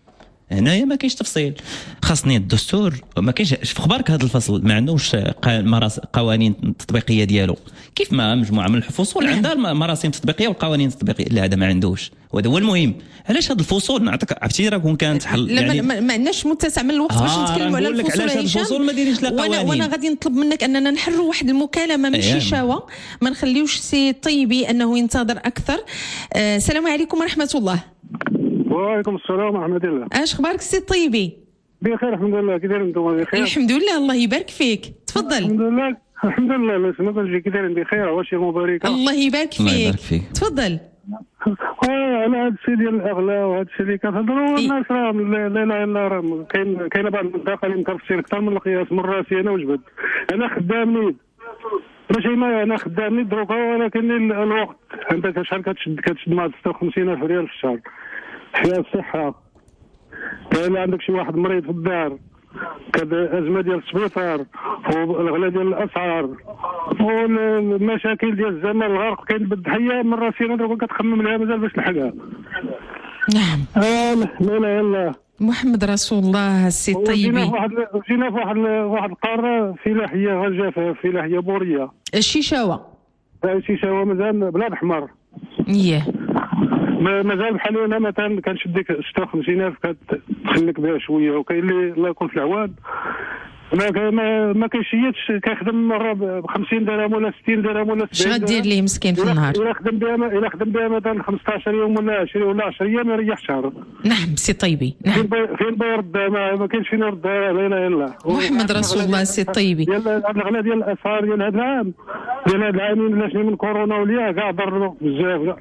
هنايا ما كاينش تفصيل. خاصني الدستور ما كاينش في خبارك هذا الفصل ما عندوش قوانين تطبيقيه ديالو، كيف ما مجموعه من الفصول عندها مراسم تطبيقيه والقوانين التطبيقيه. لا هذا ما عندوش، وهذا هو المهم. علاش هاد الفصول نعطيك عرفتي راه كون كانت حل يعني ما عندناش متسع من الوقت باش آه نتكلموا على الفصول. علاش الفصول ما دايرينش لا قوانين. وانا, وأنا غادي نطلب منك اننا نحروا واحد المكالمه من شيشاوه، ما نخليوش سي طيبي انه ينتظر اكثر. آه السلام عليكم ورحمه الله. وعليكم السلام ورحمه الله. اش اخبارك سي طيبي؟ بخير الحمد لله. كي داير انتم؟ بخير الحمد لله الله يبارك فيك. تفضل. الحمد لله الحمد لله. لا سنه كنجي كي دايرين بخير واشي مباركه. الله يبارك فيك. تفضل. على هذا الشيء ديال الاغلاء وهذا الشيء اللي كتهضروا الناس راه لا لا لا راه كاين كاينه بعض المنطقه اللي مكرفسين اكثر من القياس. من راسي انا وجبد، انا خدام نيد ماشي ما انا خدام نيد دروكا، ولكن الوقت عندك شحال كتشد كتشد مع ستة وخمسين ألف ريال في الشهر. حياه الصحه، كاين عندك شي واحد مريض في الدار، كازمه ديال السبيطار والغلاء ديال الاسعار والمشاكل ديال الزمن الغرق، كاين بالضحيه من راسي انا دروك كتخمم لها مازال باش نلحقها. نعم. اه لا لا لا محمد رسول الله. السي طيبي جينا في واحد جينا في واحد واحد القاره فلاحيه غجافه فلاحيه بوريه الشيشاوه. الشيشاوه مازال بلاد حمر. اييه مازال بحال انا مثلا كنشد ديك ستة وخمسين ألف كتخليك بها شويه، وكاين اللي الله يكون في العوان ما ما, ما كيشيتش كيخدم مره ب خمسين درهم ولا ستين درهم ولا سبعين درهم. اش غدير ليه مسكين في النهار؟ الا خدم بها الا خدم بها مثلا خمسطاش يوم ولا عشرين ولا عشرة ايام يريح شهر. نعم سي طيبي. نعم. فين بيرد؟ ما, ما كاينش فين يرد. لا اله الا الله محمد رسول الله. سي طيبي ديال الغلاء ديال الاسعار ديال هذا العام ديال هذا العامين ولا شنو من كورونا وليا كاع ضروا بزاف.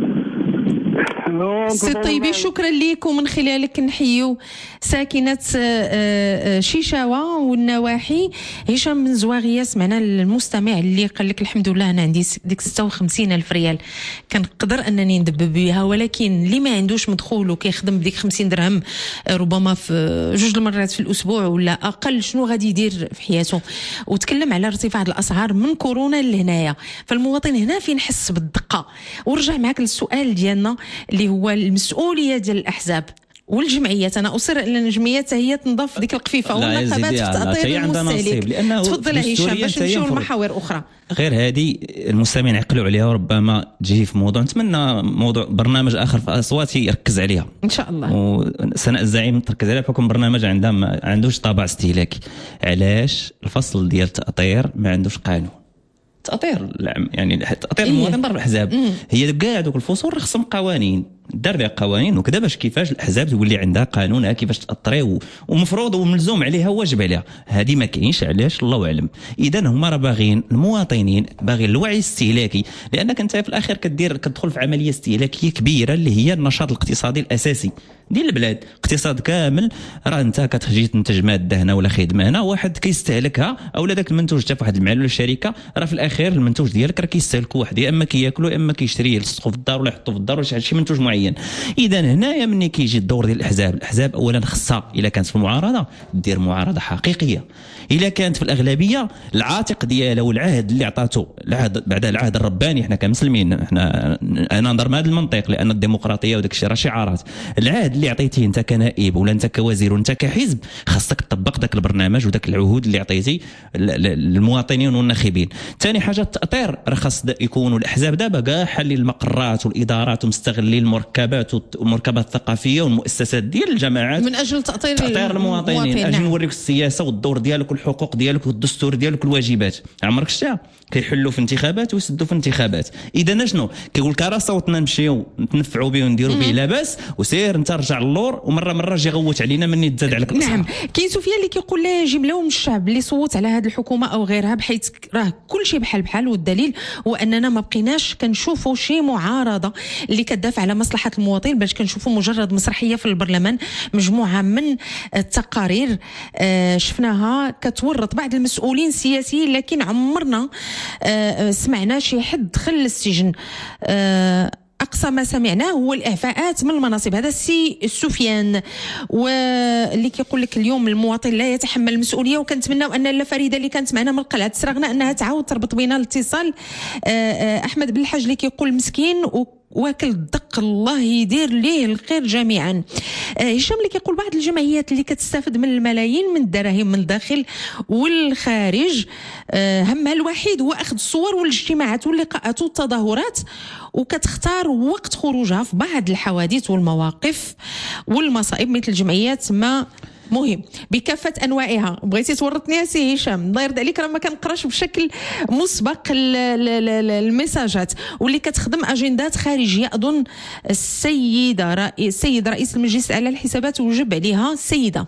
سي طيبي شكرا لك، ومن خلالك نحيو ساكنة شيشاوة والنواحي. هشام بن زواغية سمعنا المستمع اللي قال لك الحمد لله أنا عندي ديك ستة وخمسين ألف ريال كنقدر أنني ندبب بها، ولكن اللي ما عندوش مدخول وكيخدم بديك خمسين درهم ربما في جوج المرات في الأسبوع ولا أقل، شنو غادي يدير في حياته؟ وتكلم على ارتفاع الأسعار من كورونا لهنايا، فالمواطن هنا فين نحس بالدقة. ورجع معك للسؤال ديالنا اللي هو المسؤوليه ديال الاحزاب والجمعيات. انا اصر ان الجمعيات هي تنضاف ديك القفيفه والنقابات في تاطير المستهلك. تفضل هشام باش نمشيو لمحاور اخرى. غير هذه المستمعين يعقلوا عليها، وربما تجي في موضوع نتمنى موضوع برنامج اخر في اصواتي يركز عليها ان شاء الله. وسناء الزعيم تركز عليها بحكم برنامج عندها ما عندوش طابع استهلاكي. علاش الفصل ديال التاطير ما عندوش قانون تأطير يعني تأطير المواطن ضرب الأحزاب؟ هي كاع دوك الفصول رخصهم قوانين، دار بها قوانين وكذا باش كيفاش الأحزاب تولي عندها قانونها كيفاش تأطري ومفروض وملزوم عليها واجب عليها. هذه ما كاينش. علاش؟ الله أعلم. إذا هما راه باغيين المواطنين باغيين الوعي الاستهلاكي، لأنك أنت في الأخير كدير كتدخل في عملية استهلاكية كبيرة اللي هي النشاط الاقتصادي الأساسي ديال البلاد. اقتصاد كامل راه انت كتجي تنتج ماده هنا ولا خدمه هنا، واحد كيستهلكها اولا داك المنتوج حتى في واحد المحل ولا الشركه، راه في الاخير المنتوج ديالك راه كيستهلكوا واحد، يا اما كياكلوا يا اما كيشريه يلصقوا في الدار ولا يحطوا في الدار ولا شي منتوج معين. اذا هنايا ملي كيجي الدور ديال الاحزاب، الاحزاب اولا خصها الا كانت في المعارضه دير معارضه حقيقيه، الا كانت في الاغلبيه العاتق ديالها والعهد اللي عطاته العهد بعد العهد الرباني. احنا كمسلمين احنا انا نهضر بهذا المنطق لان الديمقراطيه وداك الشيء راه شعارات. العهد اللي عطيتيه انت كنائب ولا انت كوزير وانت كحزب خاصك تطبق ذاك البرنامج وذاك العهود اللي عطيتي للمواطنين والناخبين. ثاني حاجه التاطير راه خاص يكونوا الاحزاب دابا كاع حالين المقرات والادارات ومستغلين المركبات والمركبات الثقافيه والمؤسسات ديال الجماعات من اجل تاطير تاطير المواطنين. اجي نوريك السياسه والدور ديالك والحقوق ديالك والدستور ديالك والواجبات. عمرك شفتها كيحلوا في انتخابات ويسدوا في انتخابات؟ اذا شنو كيقول لك راه صوتنا نمشيو نتنفعوا به ونديروا به لاباس، وسير انت رجع للور ومره مره جي غوت علينا مني تزاد عليك الاسعار. نعم. كاين سفيان اللي كيقول لا يجب لهم الشعب اللي صوت على هذه الحكومه او غيرها، بحيث راه كل شيء بحال بحال، والدليل هو اننا ما بقيناش كنشوفوا شي معارضه اللي كتدافع على مصلحه المواطن، باش كنشوفوا مجرد مسرحيه في البرلمان، مجموعه من التقارير آه شفناها كتورط بعض المسؤولين السياسيين، لكن عمرنا آه سمعنا شي حد دخل للسجن. آه أقصى ما سمعناه هو الإعفاءات من المناصب. هذا السي سفيان واللي كيقول لك اليوم المواطن لا يتحمل المسؤولية. وكنتمناو أن لا فريدة اللي كانت معنا من قلعة سراغنا أنها تعاود تربط بينا الاتصال. أحمد بن الحاج اللي كيقول مسكين واكل الدق، الله يدير ليه الخير جميعا. آه هشام اللي كيقول بعض الجمعيات اللي كتستافد من الملايين من الدراهم من الداخل والخارج، آه همها الوحيد هو اخذ الصور والاجتماعات واللقاءات والتظاهرات، وكتختار وقت خروجها في بعض الحوادث والمواقف والمصائب مثل الجمعيات ما مهم بكافة أنواعها. بغيتي تورطني سي هشام، الله يرضي عليك، راه ما كنقراش بشكل مسبق الميساجات واللي كتخدم أجندات خارجية. أظن السيدة رئيس السيد رئيس المجلس على الحسابات وجب عليها السيدة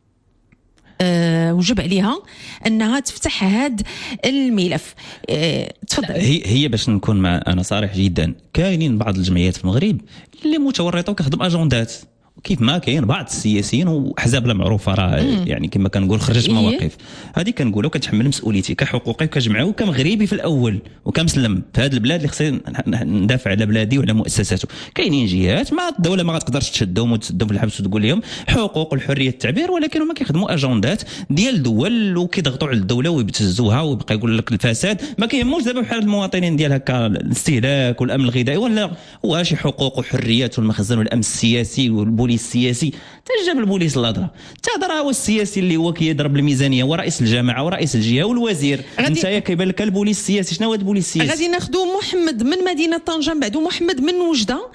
أه وجب عليها انها تفتح هذا الملف. أه تفضل. هي هي باش نكون مع انا صريح جدا، كاينين بعض الجمعيات في المغرب اللي متورطه وكتخدم اجندات، كيف ما كاين بعض السياسيين وحزاب لا معروفه راه يعني كما كنقول خرجت مواقف هذه كنقولوا كتحمل مسؤوليتي كحقوقي وكجمعوي وكمغربي في الاول وكمسلم في هذه البلاد اللي خصني ندافع على بلادي وعلى مؤسساته. كاينين جهات ما الدوله ما غتقدرش تشدهم وتسدهم في الحبس وتقول لهم حقوق والحريه التعبير، ولكن هما كيخدموا اجندات ديال دول وكيضغطوا على الدوله ويبتزوها ويبقى يقول لك الفساد. ما كيهموش دابا بحال المواطنين ديال هكا الاستهلاك والامن الغذائي، ولا هو شي حقوق وحريات والمخزن والامن السياسي والبوليس السياسي. تجاب البوليس الهضره تهضر هو السياسي اللي هو كيضرب الميزانيه ورئيس الجامعه ورئيس الجهه والوزير. انت يا كيبان لك البوليس السياسي شنو هو البوليس السياسي؟ غادي ناخذوا محمد من مدينه طنجه، بعدو محمد من وجده.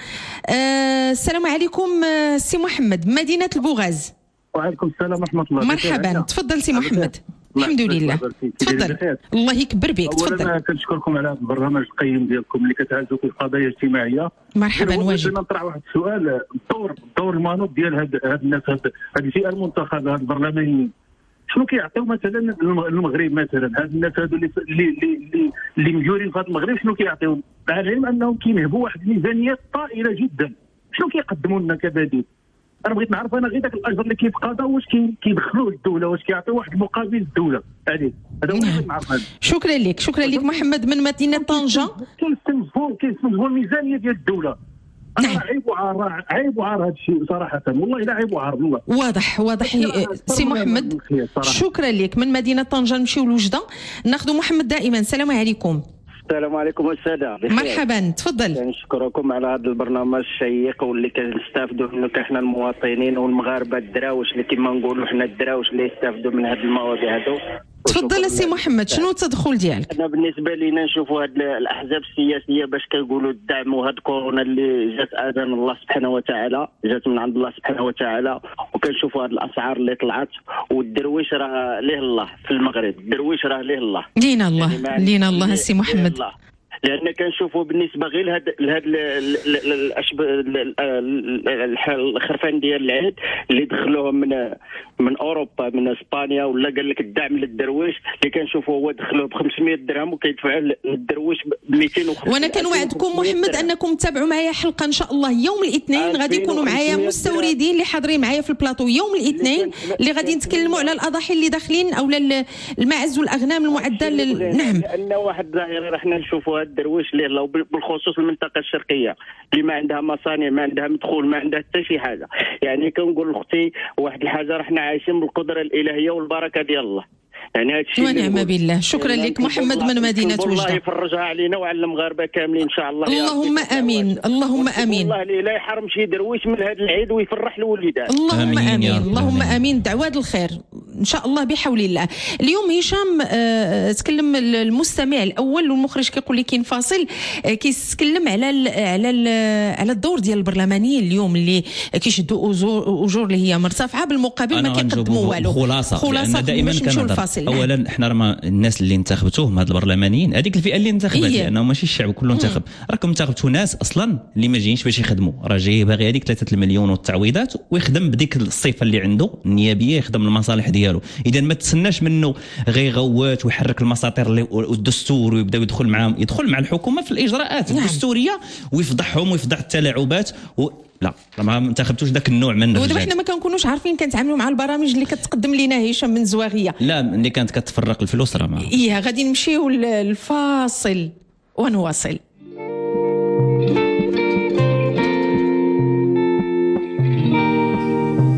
آه السلام عليكم آه سي محمد مدينه البوغاز. وعليكم السلام ورحمه الله. مرحبا، تفضل سي محمد. الحمد لله، تفضل. الله يكبر بك، تفضل. اولا كنشكركم على هذا البرنامج القيم ديالكم اللي كتعالجوا في القضايا الاجتماعيه. مرحبا، واجب. نطرح واحد السؤال، الدور الدور المنوط ديال هاد هاد الناس، هاد الفئه المنتخبه، هاد البرلمانيين، شنو كيعطيو مثلا للمغرب؟ مثلا هاد الناس هادو اللي اللي اللي مجورين في هذا المغرب شنو كيعطيو؟ مع العلم انهم كينهبوا واحد الميزانيه طائله جدا، شنو كيقدموا لنا كبديل؟ انا بغيت نعرف انا غير داك الاجر اللي كيتقاضى واش كيدخلوه للدوله، واش كيعطيو واحد المقابل للدوله هذه. هذا هو اللي بغيت نعرف. هذا شكرا لك، شكرا لك محمد من مدينه طنجه. كيستنزفوا كيستنزفوا الميزانيه ديال الدوله. انا نعم. عيب وعار، عيب وعار هذا الشيء صراحه، والله لا عيب وعار والله. واضح واضح سي محمد، شكرا لك من مدينه طنجه. نمشيو لوجده ناخذ محمد دائما. السلام عليكم. السلام عليكم استاذه. مرحبا، تفضل. كنشكركم على هذا البرنامج الشيق واللي كنستافدوا منه احنا المواطنين والمغاربه الدراوش اللي كما نقولوا احنا الدراوش اللي يستافدوا من هذه المواضيع هذو. تفضل سي محمد، شنو التدخل ديالك؟ انا بالنسبه لينا نشوفوا هاد الاحزاب السياسيه باش كيقولوا الدعم وهاد كورونا اللي جات اذان الله سبحانه وتعالى، جات من عند الله سبحانه وتعالى، وكنشوفوا هاد الاسعار اللي طلعت، والدرويش راه ليه الله في المغرب، الدرويش راه ليه الله. لينا الله، يعني لينا الله السي محمد. لان كنشوفوا بالنسبه غير لهاد لهاد الخرفان ديال العيد اللي دخلوهم من من اوروبا من اسبانيا، ولا قال لك الدعم للدرويش اللي كنشوفوا هو دخلوه ب خمسمية درهم وكيدفعوا للدرويش ب مئتين وخمسين. وانا كنوعدكم محمد انكم تتابعوا معايا حلقه ان شاء الله يوم الاثنين، غادي يكونوا معايا مستوردين اللي حاضرين معايا في البلاطو يوم الاثنين اللي غادي نتكلموا على الاضاحي اللي داخلين او الماعز والاغنام المعده لل... نعم. لان واحد ظاهره احنا نشوفوا الدرويش ليه الله، بالخصوص المنطقه الشرقيه اللي ما عندها مصانع، ما عندها مدخول، ما عندها حتى شي حاجه. يعني كنقول لاختي واحد الحاجه، رحنا عايشين بالقدره الالهيه والبركه ديال الله. يعني هذا الشيء ونعم بالله. شكرا لك محمد من مدينه وجده. الله يفرجها علينا وعلى المغاربه كاملين ان شاء الله. اللهم امين، اللهم امين. والله لا يحرم شي درويش من هذا العيد ويفرح الوليدات. اللهم امين, آمين. اللهم امين. دعوات الخير ان شاء الله بحول الله. اليوم هشام آه تكلم المستمع الاول والمخرج كيقول لي كاين فاصل، آه كيتكلم على ال على ال على الدور ديال البرلمانيين اليوم اللي كيشدوا اجور اجور اللي هي مرتفعه، بالمقابل ما كيقدموا والو. خلاصه خلاصه دائما كنهضر اولا احنا راه الناس اللي انتخبتوهم هاد البرلمانيين، هذيك الفئه اللي انتخبت، لانه ماشي الشعب كله انتخب، راكم انتخبتوا ناس اصلا اللي ما جايينش باش يخدموا، راه جاي باغي هذيك ثلاثة المليون والتعويضات ويخدم بديك الصفه اللي عنده النيابيه، يخدم المصالح ديالو. اذا ما تسناش منه غير غوات ويحرك المساطير والدستور ويبدا يدخل معهم، يدخل مع الحكومه في الاجراءات نعم. الدستوريه ويفضحهم ويفضح التلاعبات و... لا ما انتخبتوش ذاك النوع من الرجال. ودابا حنا ما كنكونوش عارفين كنتعاملوا مع البرامج اللي كتقدم لنا هشام من زواغيه. لا اللي كانت كتفرق الفلوس راه ما ايه. غادي نمشيو للفاصل ونواصل.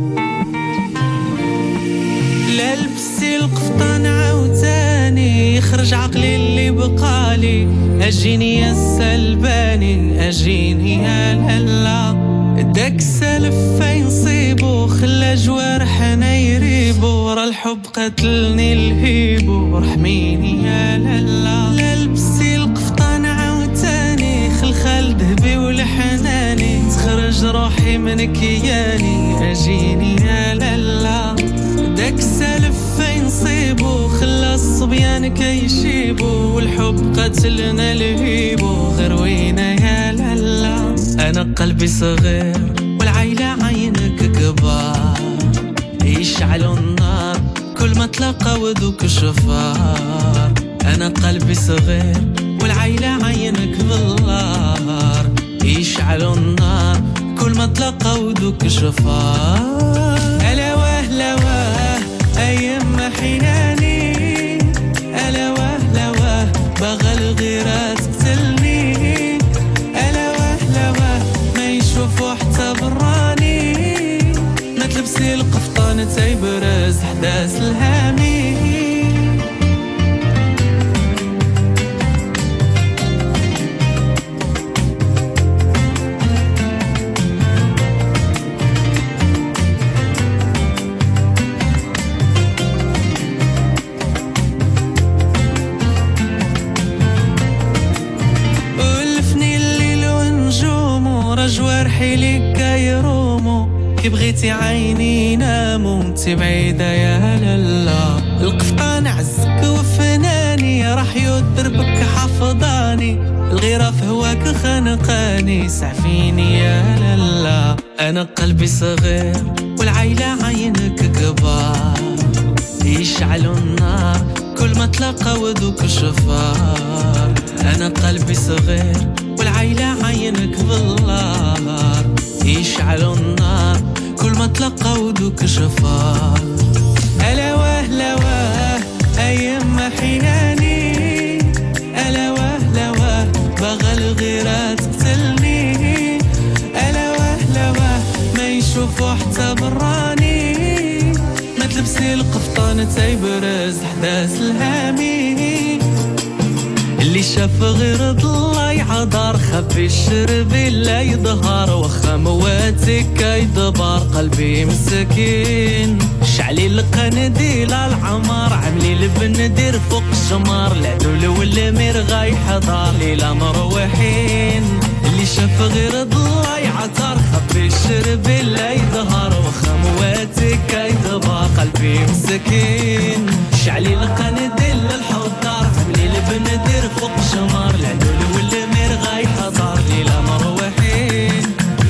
لا لبسي القفطان عاوتاني خرج عقلي اللي بقالي اجيني يا السلباني اجيني يا لالا داك السلف فين صيبو خلى جوارحنا يريبو راه الحب قتلني الهيبو رحميني يا لالا لا لبسي القفطان عاوتاني خلخال ذهبي ولحناني تخرج روحي من كياني اجيني يا لالا داك السلف فين صيبو خلى الصبيان كيشيبو والحب قتلنا الهيبو غير وينا يا لالا انا قلبي صغير والعيلة عينك كبار يشعلوا النار كل ما تلاقوا ذوك شفار انا قلبي صغير والعيلة عينك بالنار يشعلوا النار كل ما تلاقوا ذوك شفار الا وهلا واه ايام حناني الا وهلا واه بغى الغيرات تقتلني الا وهلا واه ما يشوفوا حتى براني ما تلبسي القفطان تيبرز حداث الهامي جوارحي لك يرومو كي بغيتي عيني نامو انتي بعيدة يا لالا القفطان عزك وفناني راح يدربك حفظاني الغيرة في هواك خنقاني سعفيني يا لالا انا قلبي صغير والعيلة عينك كبار يشعلوا النار كل ما تلاقوا ذوك شفار انا قلبي صغير والعيلة عينك بالنار يشعلوا النار كل ما تلقوا ذوك شفار ألا وهلا واه أيام حناني ألا وهلا واه بغى الغيرات تقتلني ألا وهلا واه ما يشوفوا حتى براني ما تلبسي القفطان تيبرز حداث الهامي اللي شاف غير ضلع يعذر خبي الشرب لا يظهر وخا مواتك يدبر قلبي مسكين شعلي القنديل العمر عملي البندير فوق الشمر العدول والمير غاي حضر ليلة مروحين اللي شاف غير ضلع يعذر خبي الشرب لا يظهر وخا مواتك يدبر قلبي مسكين شعلي القنديل الحضر عملي البندير فوق الشمر العدول والمير غاي حضر ليلة مروحين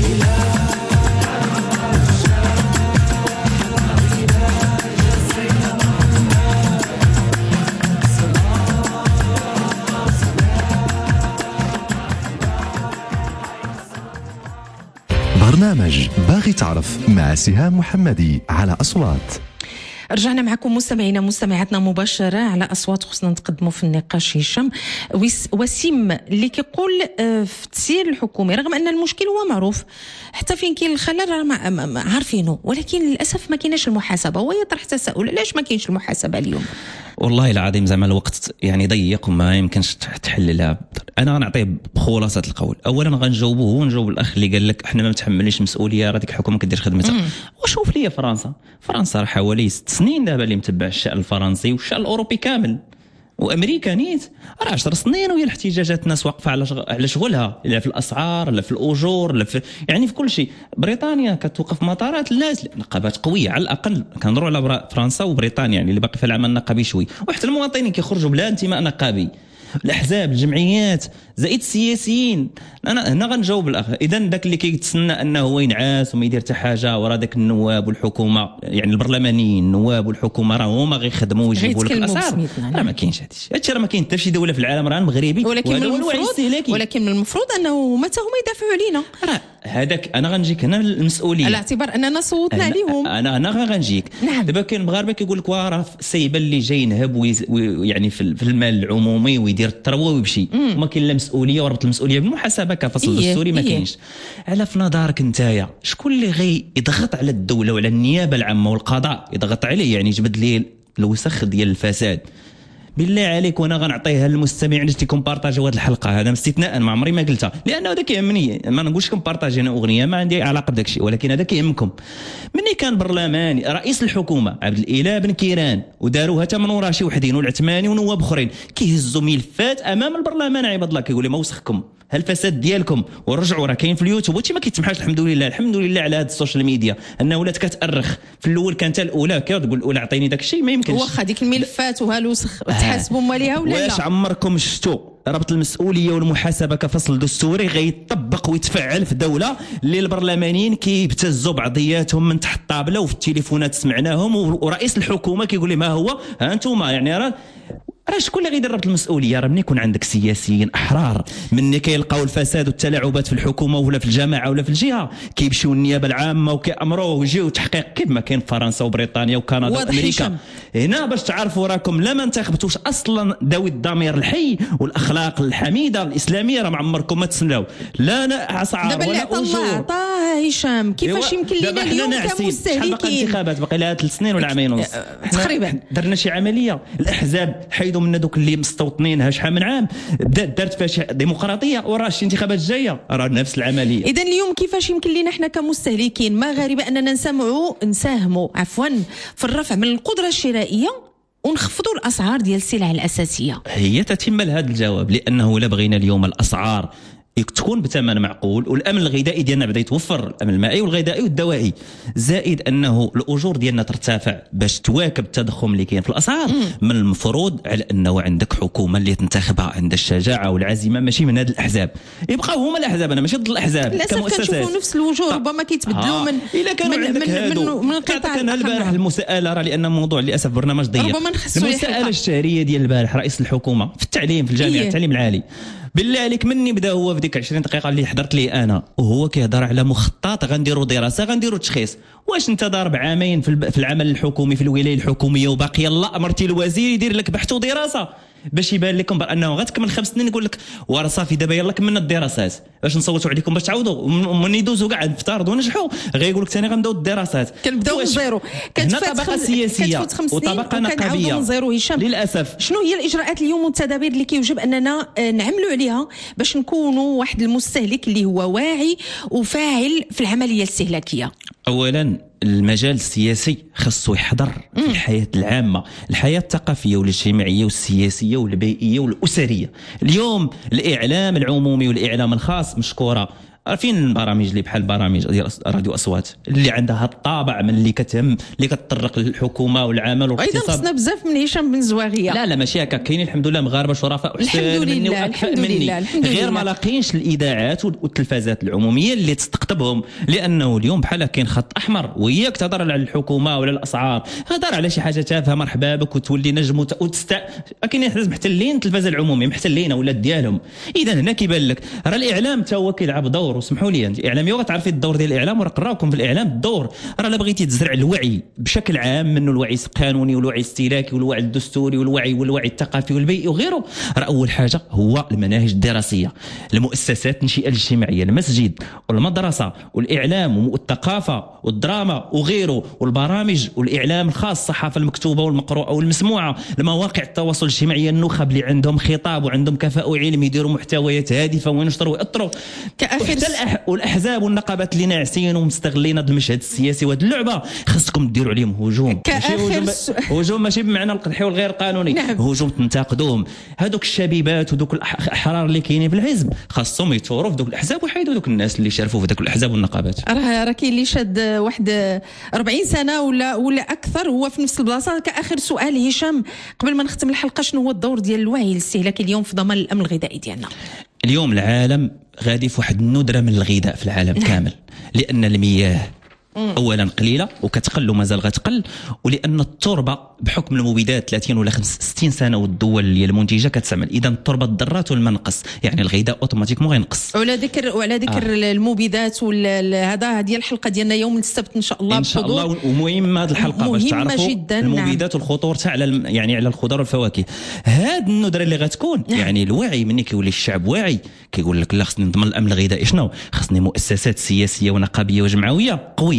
برنامج باغي تعرف مع سهام محمدي على أصوات. رجعنا معكم مستمعينا مستمعاتنا مباشرة على أصوات خصنا نتقدموا في النقاش. هشام وسيم اللي كيقول في التسيير الحكومي رغم أن المشكل هو معروف حتى فين كاين الخلل عارفينه ولكن للأسف ما كايناش المحاسبة ويطرح تساؤل علاش ما كاينش المحاسبة اليوم؟ والله العظيم زعما الوقت يعني ضيق وما يمكنش تحللها. انا غنعطيه بخلاصه القول. اولا غنجاوبه هو نجاوب الاخ اللي قال لك احنا ما متحملينش مسؤوليه راه ديك الحكومه كدير خدمتها. وشوف لي فرنسا فرنسا راه حوالي ست سنين دابا اللي متبع الشأن الفرنسي والشأن الاوروبي كامل وامريكا نيت راه عشر سنين وهي الاحتجاجات الناس واقفه على شغ... على شغلها لا في الاسعار لا في الاجور لا في يعني في كل شيء. بريطانيا كتوقف مطارات الناس نقابات قويه على الاقل كنهضروا على فرنسا وبريطانيا يعني اللي باقي في العمل النقابي شوي وحتى المواطنين كيخرجوا بلا انتماء نقابي الاحزاب الجمعيات زائد السياسيين. انا هنا غنجاوب الاخ. اذا داك اللي كيتسنى انه هو ينعاس وما يدير حتى حاجه ورا داك النواب والحكومه يعني البرلمانيين النواب والحكومه راه هما غيخدموا ويجيبوا لك الاسعار راه ما كاينش هادشي هادشي راه ما كاين حتى شي دوله في العالم راه مغربي ولكن من المفروض ولكن من المفروض انه متى هما يدافعوا علينا راه هذاك انا غنجيك هنا المسؤوليه على اعتبار اننا صوتنا عليهم. انا انا غنجيك نعم. دابا كاين المغاربه كيقول لك راه السيبه اللي جاي ينهب يعني في المال العمومي ويدير الثروه ويمشي وما كاين لا مسؤوليه وربط المسؤوليه بالمحاسبه كفصل إيه دستوري ما إيه. كاينش. على في نظرك نتايا شكون اللي غي يضغط على الدوله وعلى النيابه العامه والقضاء يضغط عليه يعني يجبد ليه الوسخ ديال الفساد بالله عليك وانا غنعطيها للمستمعين اللي تيكون بارطاجيو هذه الحلقه، هذا استثناء ما عمري ما قلتها، لانه هذا كيهمني. ما نقولش لكم بارطاجي انا اغنيه ما عندي علاقه بداك الشيء، ولكن هذا كيهمكم. مني كان برلماني رئيس الحكومه عبد الاله بن كيران وداروها حتى من ورا شي وحدين والعثماني ونواب اخرين كيهزوا ملفات امام البرلمان عباد الله، كيقول لي ما وسخكم هالفساد ديالكم ورجعوا راه كاين في اليوتيوب وشي ما كيتسمحش. الحمد لله الحمد لله على هاد السوشيال ميديا انها ولات كتأرخ. في الاول كانت الاولى كتقول الاولى عطيني داك الشيء ما يمكنش، واخا ديك الملفات وهالوسخ تحاسبوا ماليها ولا لا؟ واش عمركم شفتوا ربط المسؤوليه والمحاسبه كفصل دستوري غيطبق ويتفعل في دوله اللي البرلمانيين كيبتزوا بعضياتهم من تحت الطابله وفي التليفونات سمعناهم ورئيس الحكومه كيقول لي ما هو ها انتم يعني راه راه شكون اللي غيدير ربط المسؤوليه؟ راه ملي يكون عندك سياسيين احرار مني كيلقاو الفساد والتلاعبات في الحكومه ولا في الجماعه ولا في الجهه كيمشيو النيابه العامه وكيامروه ويجيو تحقيق كيف ما كاين في فرنسا وبريطانيا وكندا وامريكا. هنا باش تعرفوا راكم لا ما انتخبتوش اصلا ذوي الضمير الحي والاخلاق الحميده الاسلاميه، راه ما عمركم ما تسناو لا لا اسعار ولا اجور. الله عطاه هشام كيفاش يمكن لنا اليوم كمستهلكين؟ باقي انتخابات باقي لها ثلاث سنين ولا عامين ونص تقريبا. درنا شي عمليه الاحزاب حيدوا من دوك اللي مستوطنينها شحال من عام دارت فيها ديمقراطيه وراه شي انتخابات جايه راه نفس العمليه. اذا اليوم كيفاش يمكن لنا حنا كمستهلكين ما غريبه اننا نسمعوا نساهموا عفوا في الرفع من القدره الشرائيه ونخفضوا الاسعار ديال السلع الاساسيه؟ هي تتم لهذا الجواب، لانه لا بغينا اليوم الاسعار تكون بثمن معقول والامن الغذائي ديالنا بدا يتوفر، الامن المائي والغذائي والدوائي، زائد انه الاجور ديالنا ترتفع باش تواكب التضخم اللي كاين في الاسعار. مم. من المفروض على انه عندك حكومه اللي تنتخبها عندها الشجاعه والعزيمه ماشي من هذه الاحزاب، يبقاو هما الاحزاب، انا ماشي ضد الاحزاب كمؤسسات. كنشوفوا نفس الوجوه ربما كيتبدلوا من الا كانوا من عندك من, من القطاع. كان البارح المساءله راه لان موضوع للاسف برنامج ضيق، المساءله الشهريه ديال البارح رئيس الحكومه في التعليم في الجامعه التعليم العالي، بالله عليك مني بدا هو في ديك عشرين دقيقه اللي حضرت لي انا وهو كيهضر على مخطط غنديروا دراسه غنديروا تشخيص. واش انت ضارب عامين في العمل الحكومي في الولايه الحكوميه وباقي يلا امرتي الوزير يدير لك بحث ودراسه باش يبان لكم بانه غتكمل خمس سنين يقول لك وراه صافي دابا يلا كملنا الدراسات باش نصوتوا عليكم باش تعاودوا من يدوزوا كاع افترضوا ونجحوا غيقول لك ثاني غنبداو الدراسات كنبداو من زيرو. كانت طبقه سياسيه وطبقه نقابيه من زيرو. هشام للاسف شنو هي الاجراءات اليوم والتدابير اللي كيوجب اننا نعملوا عليها باش نكونوا واحد المستهلك اللي هو واعي وفاعل في العمليه الاستهلاكيه؟ اولا المجال السياسي خصو يحضر في الحياة العامة، الحياة الثقافية والاجتماعية والسياسية والبيئية والأسرية. اليوم الإعلام العمومي والإعلام الخاص مشكورة، عارفين البرامج اللي بحال برامج ديال راديو اصوات اللي عندها الطابع من اللي كتهم اللي كتطرق للحكومه والعمل والاقتصاد. ايضا خصنا بزاف من هشام بن زواغيه. لا لا ماشي هكا، كاينين الحمد لله مغاربه شرفاء الحمد لله الحمد لله الحمد لله غير ما لاقينش الاذاعات والتلفازات العموميه اللي تستقطبهم، لانه اليوم بحال كاين خط احمر وياك تهضر على الحكومه ولا الاسعار هضر على شي حاجه تافهه مرحبا بك وتولي نجم وتست كاينين حزب محتلين التلفاز العمومي محتلين اولاد ديالهم. اذا هنا كيبان لك راه الاعلام تا هو كيلعب دور، وسمحوا لي انت اعلامي وغتعرفي الدور ديال الاعلام وراه قراوكم في الاعلام الدور. راه لا بغيتي تزرع الوعي بشكل عام منه الوعي القانوني والوعي الاستهلاكي والوعي الدستوري والوعي والوعي الثقافي والبيئي وغيره، راه اول حاجه هو المناهج الدراسيه، المؤسسات التنشئه الاجتماعيه، المسجد والمدرسه والاعلام والثقافه والدراما وغيره والبرامج والاعلام الخاص، الصحافه المكتوبه والمقروءه والمسموعه، المواقع التواصل الاجتماعي، النخب اللي عندهم خطاب وعندهم كفاءه وعلم يديروا محتويات هادفه وينشروا ويأطروا، كاخر والاحزاب والنقابات اللي ناعسين ومستغلين هذا المشهد السياسي وهذه اللعبه خصكم ديروا عليهم هجوم، ماشي هجوم هجوم ماشي بمعنى القدح والغير قانوني. نعم. هجوم تنتقدوهم. هذوك الشبيبات ودوك الاحرار اللي كاينين في الحزب خاصهم يثوروا في دوك الاحزاب ويحيدوا دوك الناس اللي شارفوا في دوك الاحزاب والنقابات. راه راه كاين اللي شاد واحد أربعين سنه ولا ولا اكثر هو في نفس البلاصه. كاخر سؤال هشام قبل ما نختم الحلقه، شنو هو الدور ديال الوعي الاستهلاكي اليوم في ضمان الامن الغذائي ديالنا؟ اليوم العالم غادي في واحد الندره من الغذاء في العالم كامل، لان المياه اولا قليله وكتقل ومازال غتقل، ولان التربه بحكم المبيدات ثلاثين ولا ستين سنه والدول اللي المنتجه كتعمل، اذا التربه الضرات والمنقص يعني الغذاء اوتوماتيكمون غينقص. وعلى ذكر وعلى ذكر آه. المبيدات وهذا هذه الحلقه ديالنا يوم السبت ان شاء الله ان شاء الله. ومهم هذه الحلقه باش تعرفوا جداً. المبيدات نعم. والخطور تاع على يعني على الخضر والفواكه. هذه الندره اللي غتكون نعم. يعني الوعي مني كيولي الشعب واعي كيقول لك لا خصني نضمن الامن الغذائي، شنو خصني مؤسسات سياسيه ونقابيه وجمعويه قويه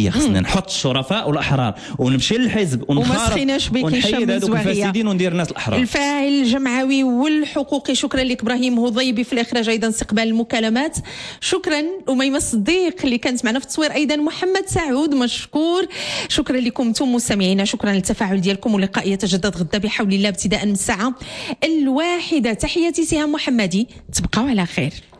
الديمقراطيه خصنا نحط الشرفاء والاحرار ونمشي للحزب ونحارب ونحيد هذوك الفاسدين وندير الناس الاحرار. الفاعل الجمعوي والحقوقي، شكرا لك ابراهيم هضيبي في الاخراج، ايضا استقبال المكالمات. شكرا أميمة الصديق اللي كانت معنا في التصوير، ايضا محمد سعود مشكور. شكرا لكم انتم مستمعينا، شكرا للتفاعل ديالكم، واللقاء يتجدد غدا بحول الله ابتداء من الساعه الواحده. تحياتي سهام محمدي، تبقوا على خير.